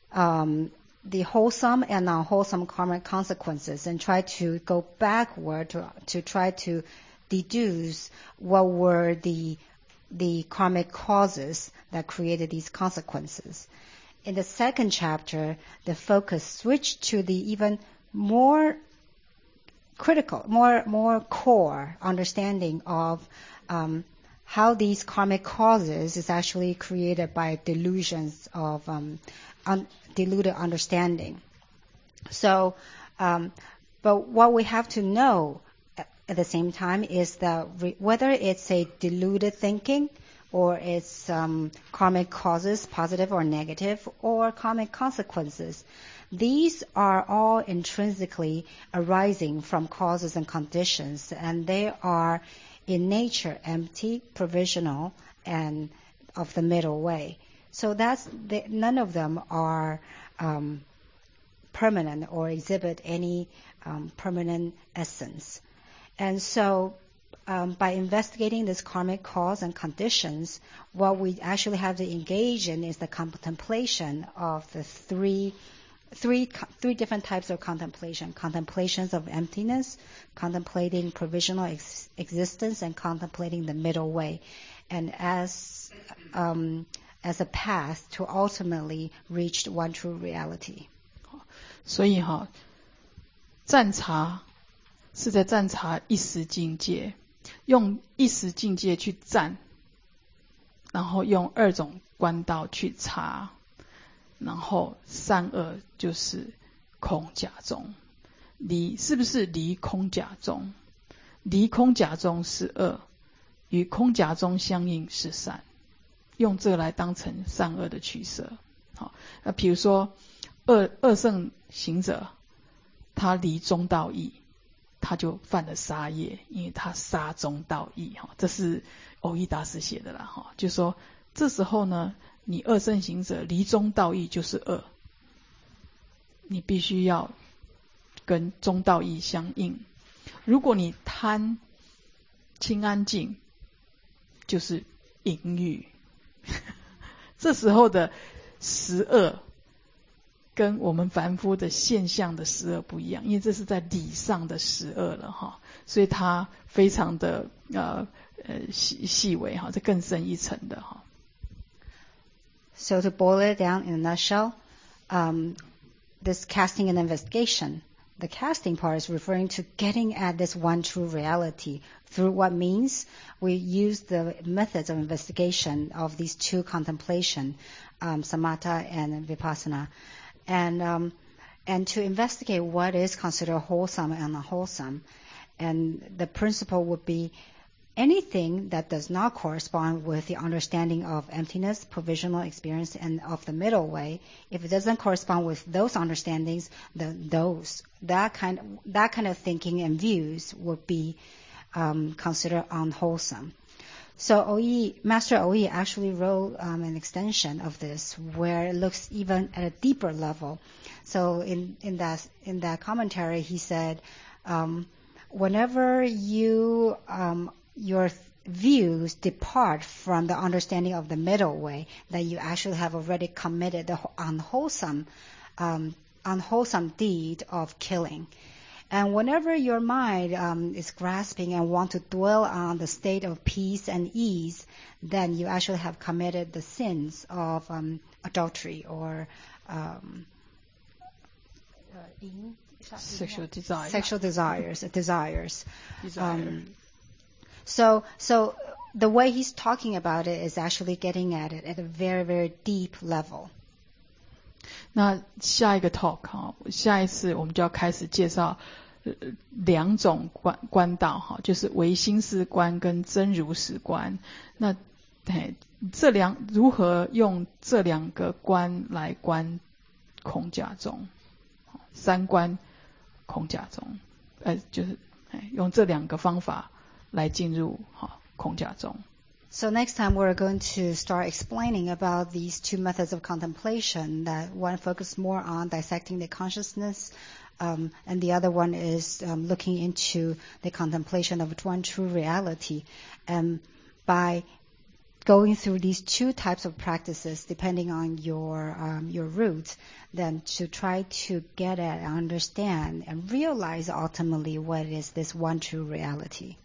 Speaker 2: the wholesome and non-wholesome karmic consequences and tried to go backward to try to deduce what were the karmic causes that created these consequences. In the second chapter, the focus switched to the even more critical, more core understanding of how these karmic causes is actually created by delusions of deluded understanding. So, but what we have to know at the same time is that whether it's a deluded thinking or its karmic causes, positive or negative, or karmic consequences. These are all intrinsically arising from causes and conditions, and they are in nature empty, provisional, and of the middle way. So none of them are permanent or exhibit any permanent essence. And so by investigating this karmic cause and conditions, what we actually have to engage in is the contemplation of the three different types of contemplation. Contemplations of emptiness, contemplating provisional existence, and contemplating the middle way. And as a path to ultimately reach one true reality.
Speaker 1: 所以暂察是在暂察一时境界。用一时境界去暂，然后用二种观道去察，然后善恶就是空假中，是不是离空假中？离空假中是恶，与空假中相应是善，用这个来当成善恶的取舍。好，比如说恶圣行者，他离中道义。他就犯了杀业，因为他杀中道义，这是藕益大师写的啦，就说这时候呢，你恶圣行者离中道义就是恶，你必须要跟中道义相应。如果你贪清安静，就是淫欲，这时候的十恶跟我们凡夫的现象的十恶不一样，因为这是在理上的十恶了哈，所以它非常的细微哈，这更深一层的哈。
Speaker 2: So to boil it down in a nutshell, this casting and investigation, the casting part is referring to getting at this one true reality through what means we use the methods of investigation of these two contemplation, samatha and vipassana. And and to investigate what is considered wholesome and unwholesome. And the principle would be anything that does not correspond with the understanding of emptiness, provisional experience, and of the middle way. If it doesn't correspond with those understandings, that kind of thinking and views would be considered unwholesome. So Master Oyi actually wrote an extension of this where it looks even at a deeper level. So in that commentary, he said, whenever your views depart from the understanding of the middle way, that you actually have already committed the unwholesome deed of killing. And whenever your mind is grasping and want to dwell on the state of peace and ease, then you actually have committed the sins of adultery or
Speaker 1: sexual desire.
Speaker 2: Sexual desires. So the way he's talking about it is actually getting at it at a very, very deep level.
Speaker 1: 那下一个 talk 哈，下一次我们就要开始介绍两种观道哈，就是唯心思观跟真如实观。那如何用这两个观来观空假中，三观空假中，就是用这两个方法来进入空假中。
Speaker 2: So next time we're going to start explaining about these two methods of contemplation, that one focuses more on dissecting the consciousness, and the other one is looking into the contemplation of one true reality. And by going through these two types of practices, depending on your route, then to try to get at, understand, and realize ultimately what is this one true reality.